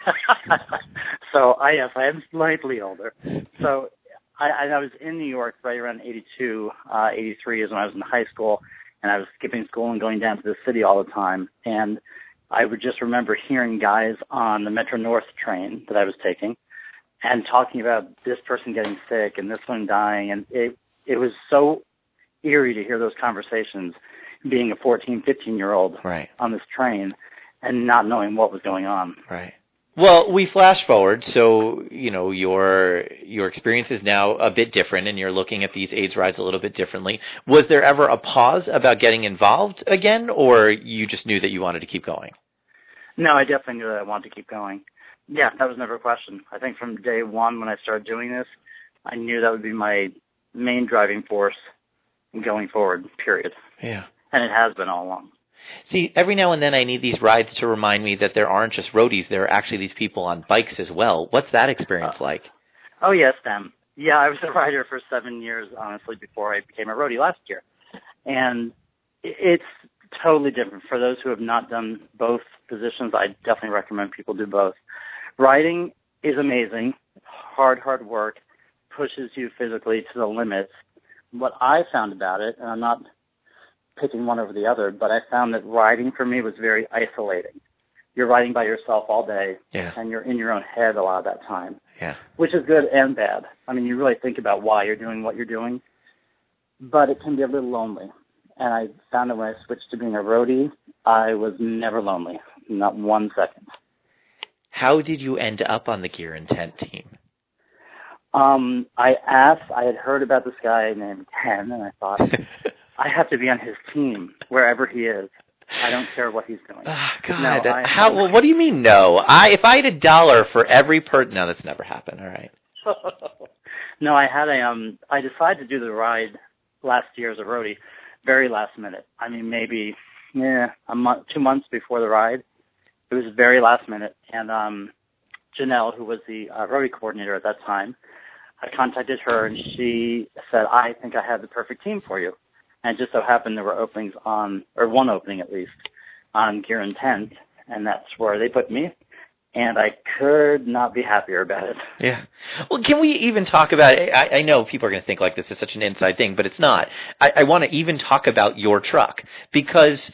S4: So, I yes, I am slightly older. So I, I was in New York right around eighty-two, uh, eighty-three is when I was in high school. And I was skipping school and going down to the city all the time. And I would just remember hearing guys on the Metro North train that I was taking and talking about this person getting sick and this one dying. And it it was so eerie to hear those conversations being a fourteen, fifteen-year-old
S1: Right.
S4: on this train and not knowing what was going on.
S1: Right. Well, we flash forward, so, you know, your your experience is now a bit different, and you're looking at these AIDS rides a little bit differently. Was there ever a pause about getting involved again, or you just knew that you wanted to keep going?
S4: No, I definitely knew that I wanted to keep going. Yeah, that was never a question. I think from day one when I started doing this, I knew that would be my main driving force going forward, period.
S1: Yeah.
S4: And it has been all along.
S1: See, every now and then I need these rides to remind me that there aren't just roadies, there are actually these people on bikes as well. What's that experience
S4: uh,
S1: like?
S4: Oh, yes, them. Yeah, I was a rider for seven years, honestly, before I became a roadie last year. And it's totally different. For those who have not done both positions, I definitely recommend people do both. Riding is amazing, hard, hard work, pushes you physically to the limits. What I found about it, and I'm not picking one over the other, but I found that riding for me was very isolating. You're riding by yourself all day,
S1: yeah.
S4: and you're in your own head a lot of that time,
S1: yeah.
S4: which is good and bad. I mean, you really think about why you're doing what you're doing, but it can be a little lonely. And I found that when I switched to being a roadie, I was never lonely, not one second.
S1: How did you end up on the Gear Intent team?
S4: Um, I asked, I had heard about this guy named Ken, and I thought, I have to be on his team, wherever he is. I don't care what he's doing.
S1: Oh, God.
S4: No, I,
S1: How, well, what do you mean, no? I If I had a dollar for every person... No, that's never happened. All right.
S4: No, I had a... Um, I decided to do the ride last year as a roadie, very last minute. I mean, maybe yeah, a month, two months before the ride. It was very last minute. And um, Janelle, who was the uh, roadie coordinator at that time, I contacted her, and she said, I think I have the perfect team for you. And it just so happened there were openings on, or one opening at least, on Gear Intent, and that's where they put me. And I could not be happier about it.
S1: Yeah. Well, can we even talk about it? I, I know people are going to think like this is such an inside thing, but it's not. I, I want to even talk about your truck, because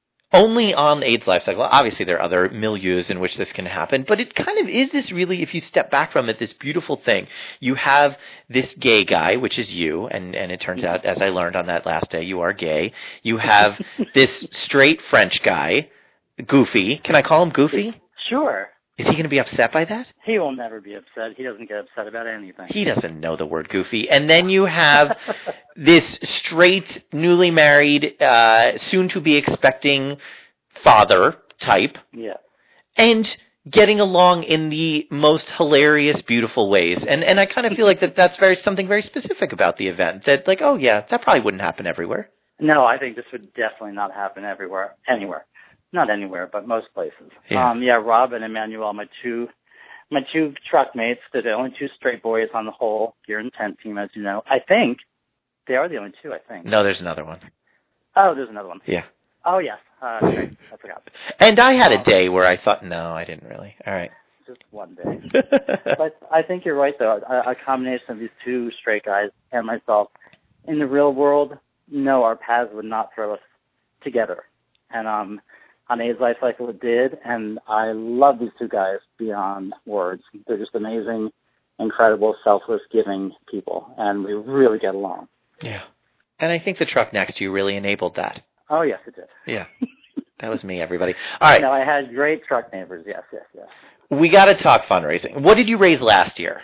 S1: only on AIDS Life Cycle, obviously there are other milieus in which this can happen, but it kind of is this really, if you step back from it, this beautiful thing. You have this gay guy, which is you, and, and it turns out, as I learned on that last day, you are gay. You have this straight French guy, Goofy. Can I call him Goofy?
S4: Sure.
S1: Is he going to be upset by that?
S4: He will never be upset. He doesn't get upset about anything.
S1: He doesn't know the word goofy. And then you have this straight, newly married, uh, soon-to-be expecting father type.
S4: Yeah.
S1: And getting along in the most hilarious, beautiful ways. And and I kind of feel like that that's very something very specific about the event. That, like, oh, yeah, that probably wouldn't happen everywhere.
S4: No, I think this would definitely not happen everywhere, anywhere. Not anywhere, but most places.
S1: Yeah.
S4: Um, yeah, Rob and Emmanuel, my two, my two truck mates, they're the only two straight boys on the whole Gear Intent team, as you know. I think they are the only two. I think.
S1: No, there's another one.
S4: Oh, there's another one.
S1: Yeah.
S4: Oh yes, uh, okay. I forgot.
S1: And I had a
S4: um,
S1: day where I thought, no, I didn't really. All right.
S4: Just one day. But I think you're right, though. A, a combination of these two straight guys and myself, in the real world, no, our paths would not throw us together. And um. On AIDS Life Cycle it did, and I love these two guys beyond words. They're just amazing, incredible, selfless, giving people, and we really get along.
S1: Yeah. And I think the truck next to you really enabled that.
S4: Oh, yes, it did.
S1: Yeah. That was me, everybody. All right.
S4: No, I had great truck neighbors, yes, yes, yes.
S1: We got to talk fundraising. What did you raise last year?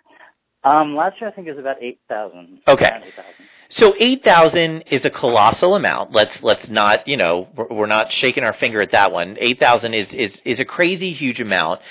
S4: Um, last year I think it was about eight thousand.
S1: Okay.
S4: eight thousand.
S1: So eight thousand is a colossal amount. Let's let's not, you know, we're, we're not shaking our finger at that one. eight thousand is, is is a crazy huge amount.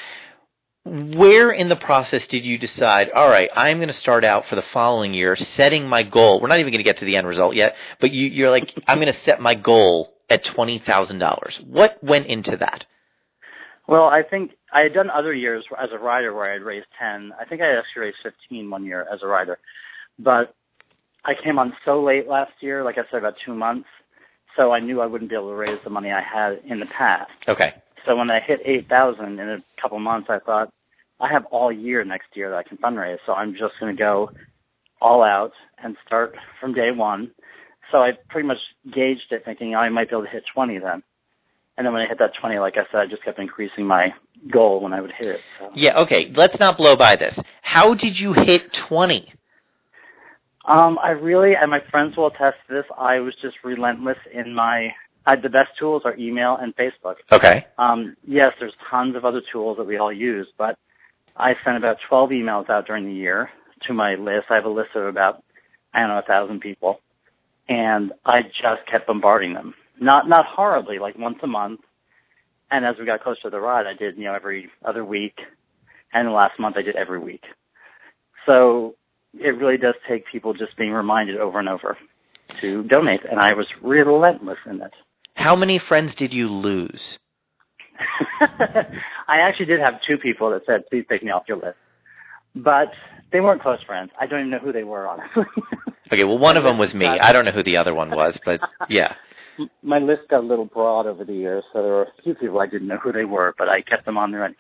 S1: Where in the process did you decide, all right, I'm going to start out for the following year setting my goal? We're not even going to get to the end result yet, but you, you're like, I'm going to set my goal at twenty thousand dollars. What went into that?
S4: Well, I think I had done other years as a rider where I had raised ten. I think I actually raised fifteen one year as a rider. But I came on so late last year, like I said, about two months, so I knew I wouldn't be able to raise the money I had in the past.
S1: Okay.
S4: So when I hit eight thousand in a couple months, I thought, I have all year next year that I can fundraise, so I'm just going to go all out and start from day one. So I pretty much gauged it thinking I might be able to hit twenty then. And then when I hit that twenty, like I said, I just kept increasing my goal when I would hit it. So.
S1: Yeah, okay. Let's not blow by this. How did you hit twenty?
S4: Um, I really, and my friends will attest to this, I was just relentless in my, I, the best tools are email and Facebook.
S1: Okay.
S4: Um, yes, there's tons of other tools that we all use, but I sent about twelve emails out during the year to my list. I have a list of about, I don't know, a thousand people. And I just kept bombarding them. Not not horribly, like once a month. And as we got closer to the ride, I did, you know, every other week. And the last month I did every week. So it really does take people just being reminded over and over to donate. And I was relentless in it.
S1: How many friends did you lose?
S4: I actually did have two people that said, please take me off your list. but they weren't close friends. I don't even know who they were, honestly.
S1: Okay, well, one of them was me. I don't know who the other one was, but yeah.
S4: My list got a little broad over the years, so there were a few people I didn't know who they were, but I kept them on there anyway.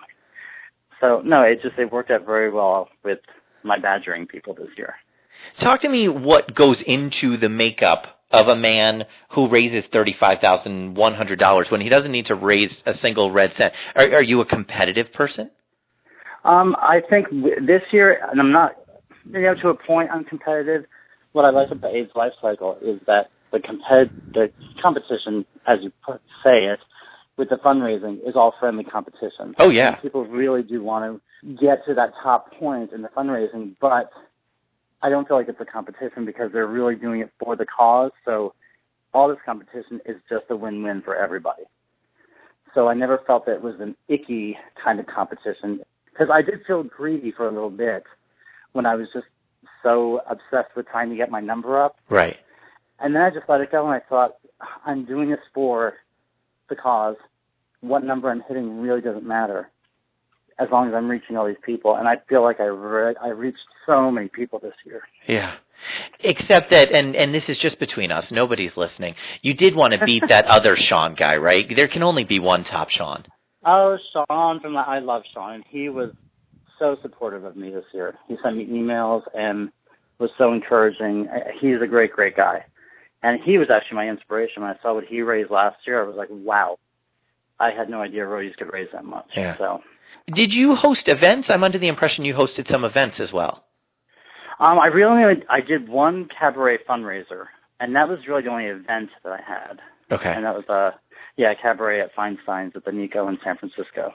S4: So, no, it just it worked out very well with my badgering people this year.
S1: Talk to me what goes into the makeup of a man who raises thirty-five thousand one hundred dollars when he doesn't need to raise a single red cent. Are, are you a competitive person?
S4: Um, I think this year, and I'm not, you know, to a point I'm competitive. What I like about AIDS Life Cycle is that the compet- the competition, as you put, say it, with the fundraising is all friendly competition.
S1: Oh, yeah.
S4: And people really do want to get to that top point in the fundraising, but I don't feel like it's a competition because they're really doing it for the cause. So all this competition is just a win-win for everybody. So I never felt that it was an icky kind of competition because I did feel greedy for a little bit when I was just so obsessed with trying to get my number up.
S1: Right.
S4: And then I just let it go and I thought, I'm doing this for the cause. What number I'm hitting really doesn't matter as long as I'm reaching all these people. And I feel like I, re- I reached so many people this year.
S1: Yeah. Except that, and, and this is just between us, nobody's listening, you did want to beat that other Sean guy, right? There can only be one top Sean.
S4: Oh, Sean from the I Love Sean. And he was so supportive of me this year. He sent me emails and was so encouraging. He's a great, great guy. And he was actually my inspiration. When I saw what he raised last year, I was like, wow. I had no idea roadies could raise that much.
S1: Yeah.
S4: So,
S1: did you host events? I'm under the impression you hosted some events as well.
S4: Um, I really, I did one cabaret fundraiser, and that was really the only event that I had.
S1: Okay.
S4: And that was, uh, yeah, cabaret at Feinstein's at the Nico in San Francisco.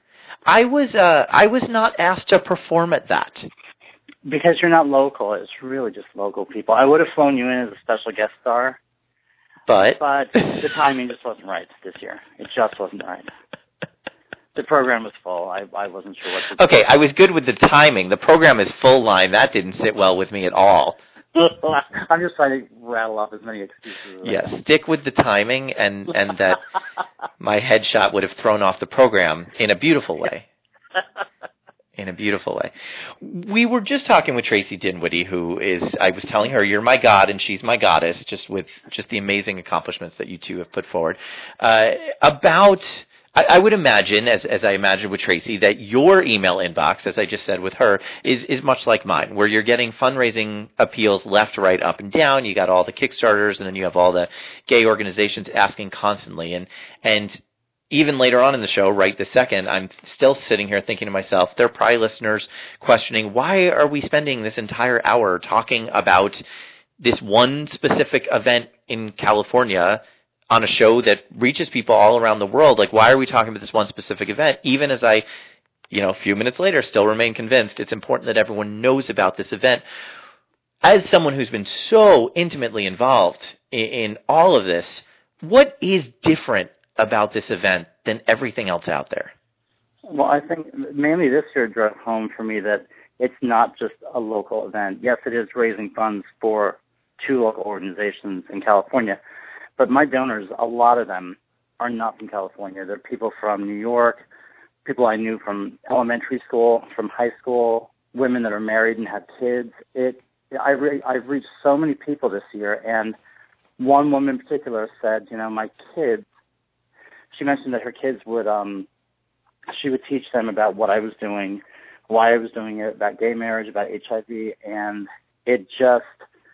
S1: I was, uh, I was not asked to perform at that.
S4: Because you're not local. It's really just local people. I would have flown you in as a special guest star.
S1: But?
S4: But the timing just wasn't right this year. It just wasn't right. The program was full. I, I wasn't sure what to do.
S1: Okay, I was good with the timing. The program is full line. That didn't sit well with me at all.
S4: I'm just trying to rattle off as many excuses as
S1: Yes,
S4: I can.
S1: stick with the timing and, and that my headshot would have thrown off the program in a beautiful way. In a beautiful way. We were just talking with Tracy Dinwiddie, who is, I was telling her, you're my god and she's my goddess, just with just the amazing accomplishments that you two have put forward, uh, about, I, I would imagine, as, as I imagined with Tracy, that your email inbox, as I just said with her, is, is much like mine, where you're getting fundraising appeals left, right, up, and down. You got all the Kickstarters, and then you have all the gay organizations asking constantly. And, and, even later on in the show, right this second, I'm still sitting here thinking to myself, there are probably listeners questioning, why are we spending this entire hour talking about this one specific event in California on a show that reaches people all around the world? Like, why are we talking about this one specific event? Even as I, you know, a few minutes later, still remain convinced it's important that everyone knows about this event. As someone who's been so intimately involved in, in all of this, what is different about this event than everything else out there?
S4: Well, I think mainly this year drove home for me that it's not just a local event. Yes, it is raising funds for two local organizations in California, but my donors, a lot of them are not from California. They're people from New York, people I knew from elementary school, from high school, women that are married and have kids. It, I re- I've reached so many people this year, and one woman in particular said, you know, my kids, she mentioned that her kids would, um, she would teach them about what I was doing, why I was doing it, about gay marriage, about H I V, and it just,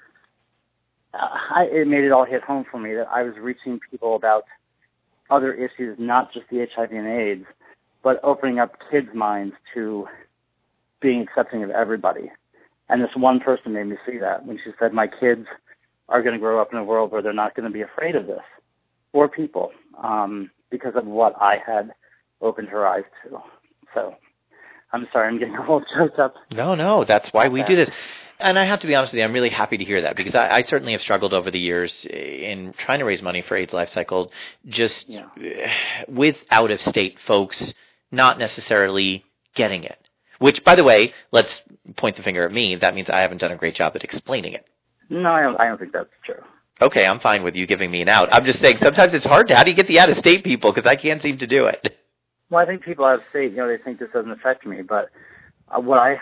S4: uh, I, it made it all hit home for me that I was reaching people about other issues, not just the H I V and AIDS, but opening up kids' minds to being accepting of everybody. And this one person made me see that when she said, my kids are going to grow up in a world where they're not going to be afraid of this, or people, um, because of what I had opened her eyes to. So I'm sorry, I'm getting a little choked up.
S1: No, no, that's why we do this. And I have to be honest with you, I'm really happy to hear that, because I, I certainly have struggled over the years in trying to raise money for AIDS Life Cycle, just yeah. with out-of-state folks not necessarily getting it. Which, by the way, let's point the finger at me. That means I haven't done a great job at explaining it.
S4: No, I don't, I don't think that's true.
S1: Okay, I'm fine with you giving me an out. I'm just saying sometimes it's hard to, how do you get the out-of-state people? Because I can't seem to do it.
S4: Well, I think people out of state, you know, they think this doesn't affect me. But uh, what I helped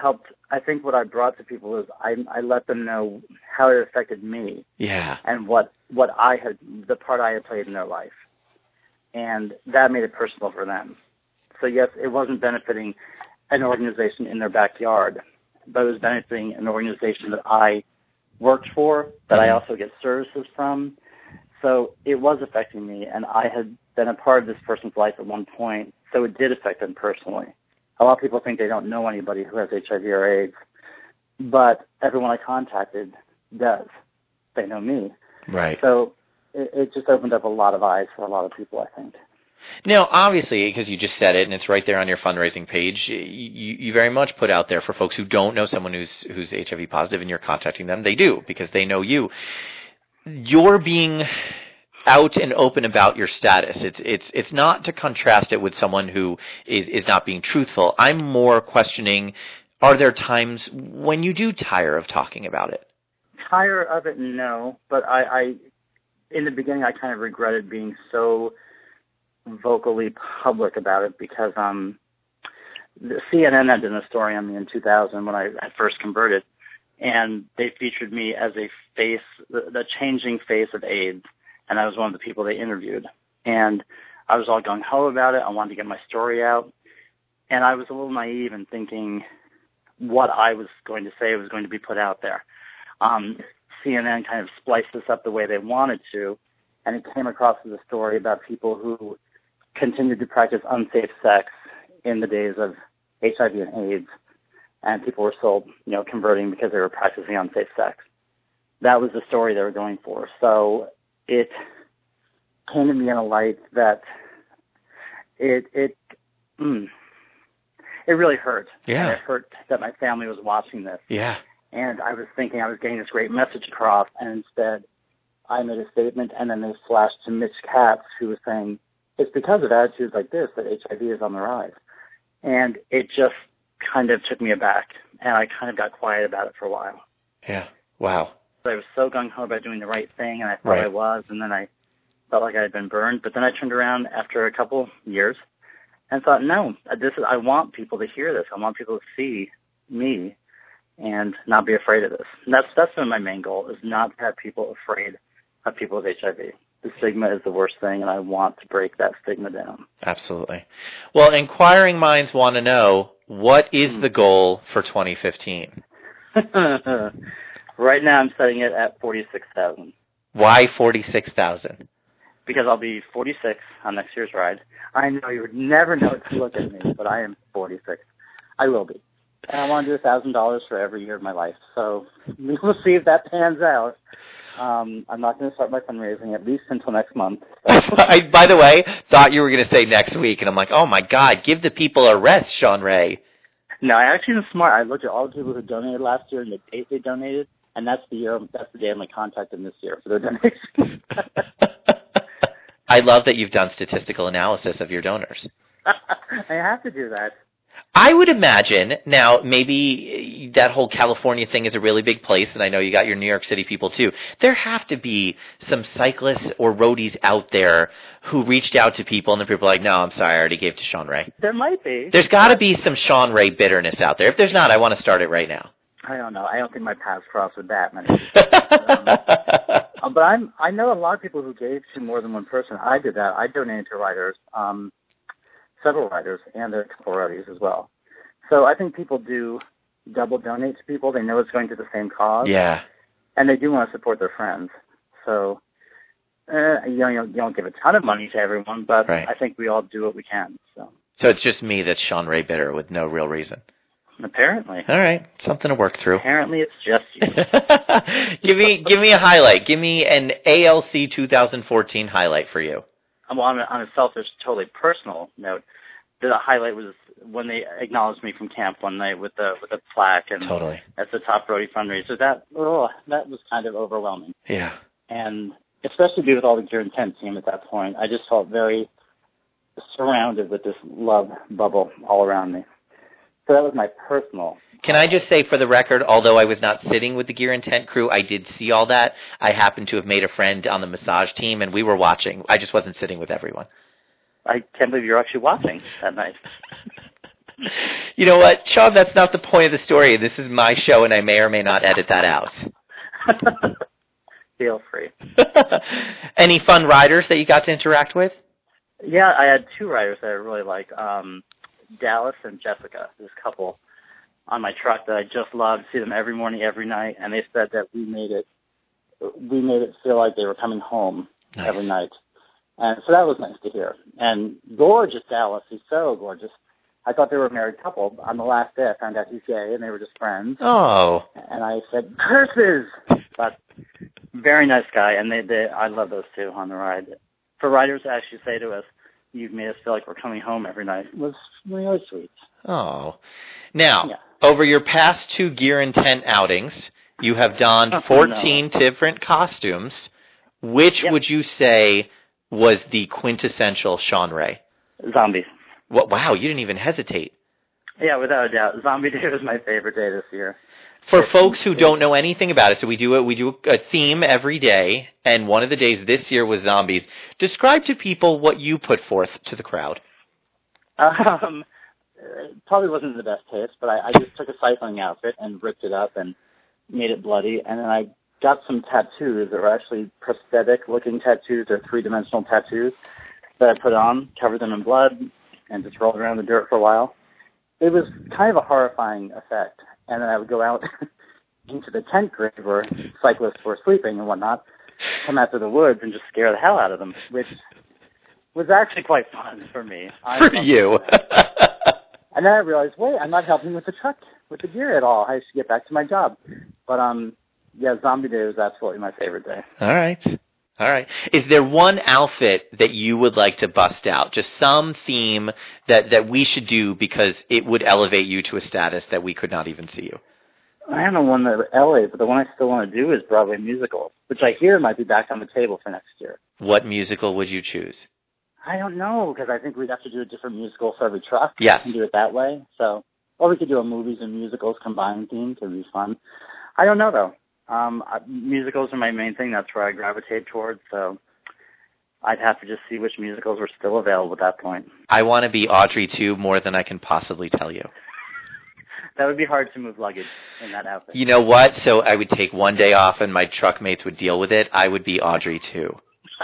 S4: I think what I brought to people is I, I let them know how it affected me.
S1: Yeah.
S4: And what, what I had, the part I had played in their life. And that made it personal for them. So yes, it wasn't benefiting an organization in their backyard, but it was benefiting an organization that I worked for, that I also get services from. So it was affecting me, and I had been a part of this person's life at one point, so it did affect them personally. A lot of people think they don't know anybody who has H I V or AIDS, but everyone I contacted does. They know me.
S1: Right.
S4: So it, it just opened up a lot of eyes for a lot of people, I think.
S1: Now, obviously, because you just said it, and it's right there on your fundraising page, you, you very much put out there for folks who don't know someone who's who's H I V positive, and you're contacting them. They do, because they know you. You're being out and open about your status. It's it's it's not to contrast it with someone who is, is not being truthful. I'm more questioning, are there times when you do tire of talking about it?
S4: Tire of it, no. But I, I in the beginning, I kind of regretted being so vocally public about it because um, the C N N had done a story on me in two thousand when I had first converted, and they featured me as a face, the, the changing face of AIDS, and I was one of the people they interviewed. And I was all gung-ho about it. I wanted to get my story out, and I was a little naive in thinking what I was going to say was going to be put out there. Um, C N N kind of spliced this up the way they wanted to, and it came across as a story about people who continued to practice unsafe sex in the days of H I V and AIDS, and people were still, you know, converting because they were practicing unsafe sex. That was the story they were going for. So it came to me in a light that it it mm, it really hurt.
S1: Yeah.
S4: And it hurt that my family was watching this.
S1: Yeah.
S4: And I was thinking I was getting this great message across, and instead I made a statement, and then they flashed to Mitch Katz, who was saying, it's because of attitudes like this that H I V is on the rise. And it just kind of took me aback, and I kind of got quiet about it for a while.
S1: Yeah. Wow.
S4: So I was so gung-ho about doing the right thing, and I thought
S1: Right.
S4: I was, and then I felt like I had been burned. But then I turned around after a couple years and thought, no, this is, I want people to hear this. I want people to see me and not be afraid of this. And that's, that's been my main goal, is not to have people afraid of people with H I V. The stigma is the worst thing, and I want to break that stigma down.
S1: Absolutely. Well, inquiring minds want to know, what is the goal for twenty fifteen?
S4: Right now I'm setting it at forty-six thousand.
S1: Why forty-six thousand?
S4: Because I'll be forty-six on next year's ride. I know you would never know to look at me, but I am forty-six. I will be. And I want to do one thousand dollars for every year of my life. So we'll see if that pans out. Um, I'm not going to start my fundraising at least until next month. So.
S1: I, by the way, thought you were going to say next week, and I'm like, oh my God, give the people a rest, Sean Ray.
S4: No, I actually am smart. I looked at all the people who donated last year and the date they donated, and that's the year. That's the day I'm going to contact them this year for their donation.
S1: I love that you've done statistical analysis of your donors.
S4: I have to do that.
S1: I would imagine, now, maybe that whole California thing is a really big place, and I know you got your New York City people too. There have to be some cyclists or roadies out there who reached out to people, and the people are like, no, I'm sorry, I already gave to Sean Ray.
S4: There might be.
S1: There's got to be some Sean Ray bitterness out there. If there's not, I want to start it right now.
S4: I don't know. I don't think my paths cross with that many. um, but I'm, I know a lot of people who gave to more than one person. I did that. I donated to writers. Um, several writers and their couple roadies as well. So I think people do double donate to people. They know it's going to the same cause.
S1: Yeah.
S4: And they do want to support their friends. So uh, you, know, you don't give a ton of money to everyone, but
S1: right.
S4: I think we all do what we can. So
S1: So it's just me that's Sean Ray bitter with no real reason.
S4: Apparently.
S1: All right. Something to work through.
S4: Apparently it's just you.
S1: give me give me a highlight. Give me an A L C twenty fourteen highlight for you.
S4: Well, on a, on a selfish, totally personal note, the highlight was when they acknowledged me from camp one night with the with a plaque and
S1: totally.
S4: That's the top roadie fundraiser. That oh, that was kind of overwhelming.
S1: Yeah.
S4: And especially be with all the Gear Intent team at that point, I just felt very surrounded with this love bubble all around me. So that was my personal.
S1: Can I just say for the record, although I was not sitting with the Gear Intent crew, I did see all that. I happened to have made a friend on the massage team, and we were watching. I just wasn't sitting with everyone.
S4: I can't believe you're actually watching that night.
S1: You know what, Sean, that's not the point of the story. This is my show, and I may or may not edit that out.
S4: Feel free.
S1: Any fun riders that you got to interact with?
S4: Yeah, I had two riders that I really liked. Um, Dallas and Jessica, this couple on my truck that I just loved. See them every morning, every night, and they said that we made it, we made it feel like they were coming home nice. every night. And so that was nice to hear. And gorgeous Dallas, he's so gorgeous. I thought they were a married couple. On the last day, I found out he's gay, and they were just friends.
S1: Oh.
S4: And I said, curses! But very nice guy, and they, they, I love those two on the ride. For riders to actually say to us, you've made us feel like we're coming home every night, was really sweet.
S1: Oh. Now,
S4: yeah.
S1: over your past two gear and tent outings, you have donned fourteen
S4: oh, no.
S1: different costumes. Which
S4: yep.
S1: would you say was the quintessential Sean Ray?
S4: Zombies.
S1: What, wow, you didn't even hesitate.
S4: Yeah, without a doubt. Zombie Day was my favorite day this year.
S1: For folks who don't know anything about it, so we do a, we do a theme every day, and one of the days this year was zombies. Describe to people what you put forth to the crowd.
S4: Um, it probably wasn't the best taste, but I, I just took a cycling outfit and ripped it up and made it bloody, and then I got some tattoos that were actually prosthetic-looking tattoos or three-dimensional tattoos that I put on, covered them in blood, and just rolled around in the dirt for a while. It was kind of a horrifying effect. And then I would go out into the tent grid where cyclists were sleeping and whatnot, come out to the woods and just scare the hell out of them, which was actually quite fun for me.
S1: For you.
S4: And then I realized, wait, I'm not helping with the truck, with the gear at all. I should get back to my job. But, um, yeah, Zombie Day was absolutely my favorite day.
S1: All right. All right. Is there one outfit that you would like to bust out? Just some theme that, that we should do because it would elevate you to a status that we could not even see you?
S4: I don't know one that elevates, but the one I still want to do is Broadway musicals, which I hear might be back on the table for next year.
S1: What musical would you choose?
S4: I don't know, because I think we'd have to do a different musical for every truck.
S1: Yes.
S4: And do it that way. So, or we could do a movies and musicals combined theme. It would be fun. I don't know, though. Um, musicals are my main thing. That's where I gravitate towards. So I'd have to just see which musicals were still available at that point.
S1: I want to be Audrey, too, more than I can possibly tell you.
S4: That would be hard to move luggage in that outfit.
S1: You know what? So I would take one day off and my truck mates would deal with it. I would be Audrey, too.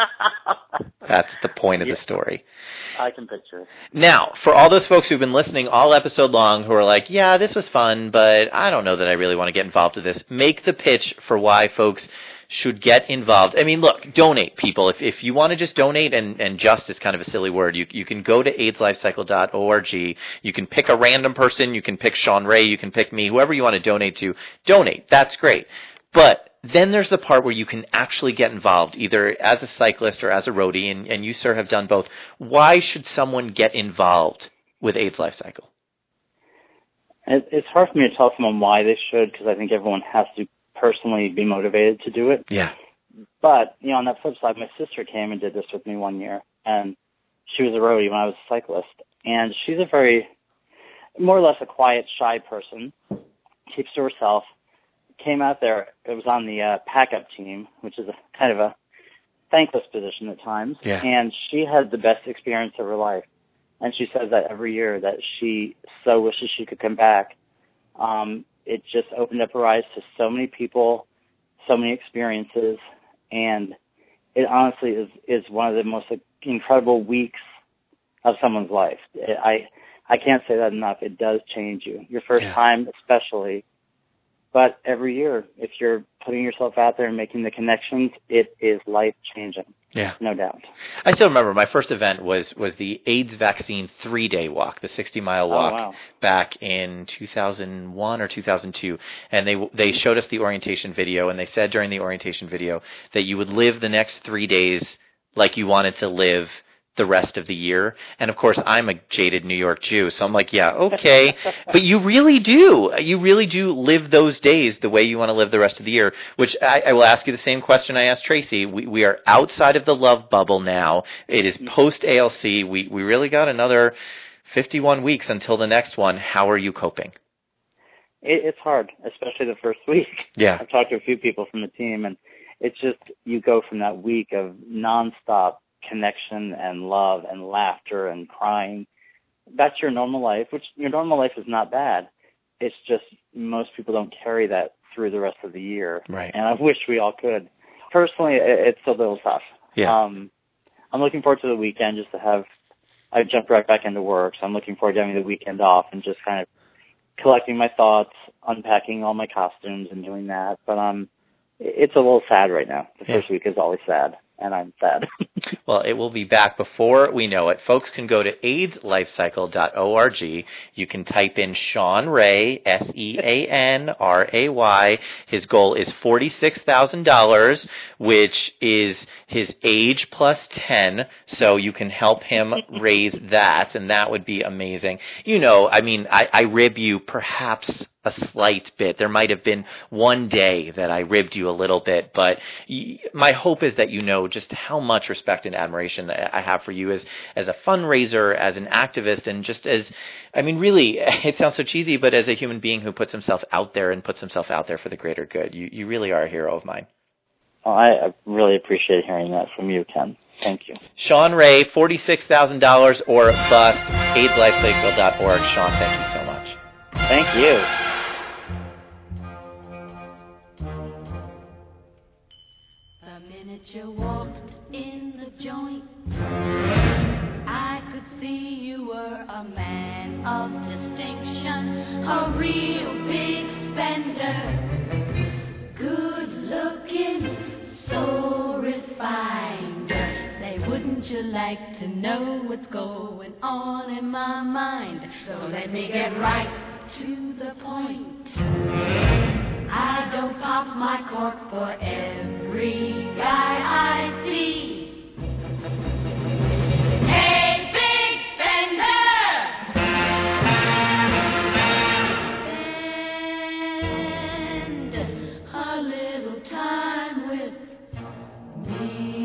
S1: That's the point of yeah. the story.
S4: I can picture it.
S1: Now, for all those folks who've been listening all episode long who are like, yeah, this was fun, but I don't know that I really want to get involved with this, make the pitch for why folks should get involved. I mean, look, donate, people. If if you want to just donate, and, and just is kind of a silly word, you you can go to AIDS Life Cycle dot org. You can pick a random person. You can pick Sean Ray. You can pick me. Whoever you want to donate to, donate. That's great. But then there's the part where you can actually get involved, either as a cyclist or as a roadie, and, and you, sir, have done both. Why should someone get involved with AIDS Life Cycle?
S4: It, it's hard for me to tell someone why they should, because I think everyone has to personally be motivated to do it.
S1: Yeah.
S4: But, you know, on that flip side, my sister came and did this with me one year, and she was a roadie when I was a cyclist, and she's a very, more or less a quiet, shy person, keeps to herself. Came out there, it was on the uh, pack-up team, which is a kind of a thankless position at times.
S1: Yeah.
S4: And she had the best experience of her life. And she says that every year, that she so wishes she could come back. Um, it just opened up her eyes to so many people, so many experiences, and it honestly is, is one of the most incredible weeks of someone's life. I I can't say that enough. It does change you. Your first
S1: yeah.
S4: time especially. But every year, if you're putting yourself out there and making the connections, it is life-changing.
S1: Yeah.
S4: No doubt.
S1: I still remember my first event was, was the AIDS vaccine three-day walk, the sixty-mile walk,
S4: oh, wow.
S1: back in two thousand one or two thousand two. And they they showed us the orientation video, and they said during the orientation video that you would live the next three days like you wanted to live the rest of the year. And of course, I'm a jaded New York Jew, so I'm like, yeah, okay. But you really do. You really do live those days the way you want to live the rest of the year, which I, I will ask you the same question I asked Tracy. We, we are outside of the love bubble now. It is post-A L C. We, we really got another fifty-one weeks until the next one. How are you coping?
S4: It, it's hard, especially the first week.
S1: Yeah.
S4: I've talked to a few people from the team, and it's just you go from that week of nonstop connection and love and laughter and crying that's your normal life, which your normal life is not bad. It's just most people don't carry that through the rest of the year.
S1: Right.
S4: And I wish we all could. Personally, it's a little tough.
S1: Yeah.
S4: Um, I'm looking forward to the weekend just to have, I jumped right back into work, so I'm looking forward to having the weekend off and just kind of collecting my thoughts, unpacking all my costumes and doing that. But um, it's a little sad right now. The first yeah. week is always sad, and I'm sad.
S1: Well, it will be back before we know it. Folks can go to AIDS Life Cycle dot org. You can type in Sean Ray, S E A N R A Y. His goal is forty-six thousand dollars, which is his age plus ten, so you can help him raise that, and that would be amazing. You know, I mean, I, I rib you perhaps a slight bit. There might have been one day that I ribbed you a little bit, but y- my hope is that you know just how much respect and admiration I have for you as, as a fundraiser, as an activist, and just as, I mean, really, it sounds so cheesy, but as a human being who puts himself out there and puts himself out there for the greater good. You, you really are a hero of mine.
S4: Oh, I really appreciate hearing that from you, Ken. Thank you.
S1: Sean Ray, forty-six thousand dollars or bust, AIDS Life Cycle dot org. Sean, thank you so much.
S4: Thank you.
S3: The minute you walked in the joint, I could see you were a man of distinction, a real big spender, good looking, so refined. Say, wouldn't you like to know what's going on in my mind? So let me get right to the point. I don't pop my cork for every guy I see. Hey, big spender! Spend a little time with me.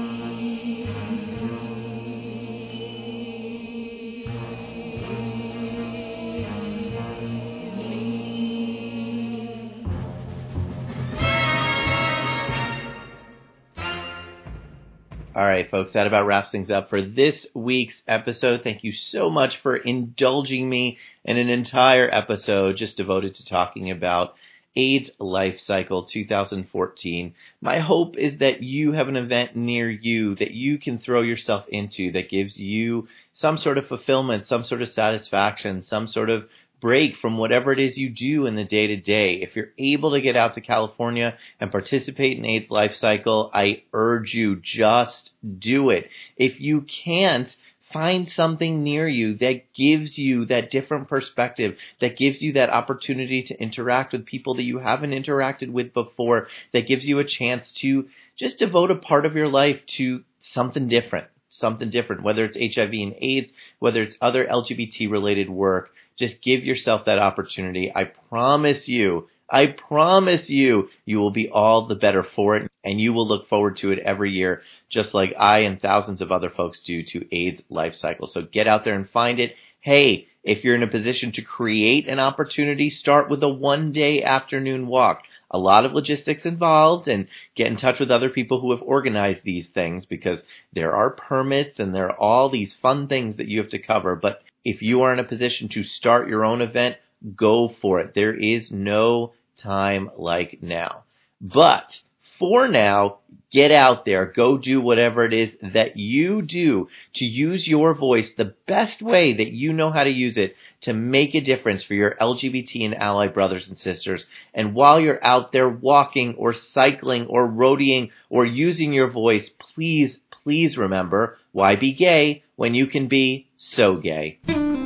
S1: All right, folks, that about wraps things up for this week's episode. Thank you so much for indulging me in an entire episode just devoted to talking about AIDS Life Cycle two thousand fourteen. My hope is that you have an event near you that you can throw yourself into that gives you some sort of fulfillment, some sort of satisfaction, some sort of break from whatever it is you do in the day-to-day. If you're able to get out to California and participate in AIDS Life Cycle, I urge you, just do it. If you can't, find something near you that gives you that different perspective, that gives you that opportunity to interact with people that you haven't interacted with before, that gives you a chance to just devote a part of your life to something different, something different, whether it's H I V and AIDS, whether it's other L G B T-related work. Just give yourself that opportunity. I promise you, I promise you, you will be all the better for it, and you will look forward to it every year, just like I and thousands of other folks do to AIDS Life Cycle. So get out there and find it. Hey, if you're in a position to create an opportunity, start with a one-day afternoon walk. A lot of logistics involved, and get in touch with other people who have organized these things, because there are permits and there are all these fun things that you have to cover. But if you are in a position to start your own event, go for it. There is no time like now. But for now, get out there. Go do whatever it is that you do to use your voice the best way that you know how to use it to make a difference for your L G B T and ally brothers and sisters. And while you're out there walking or cycling or roadieing or using your voice, please, please remember, why be gay when you can be so gay?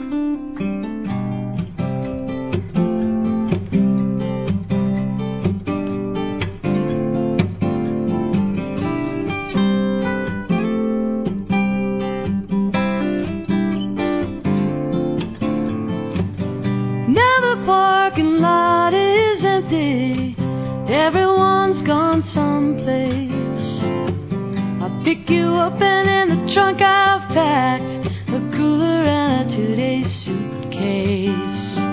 S3: Everyone's gone someplace. I'll pick you up and in the trunk I've packed a cooler and a two-day suitcase.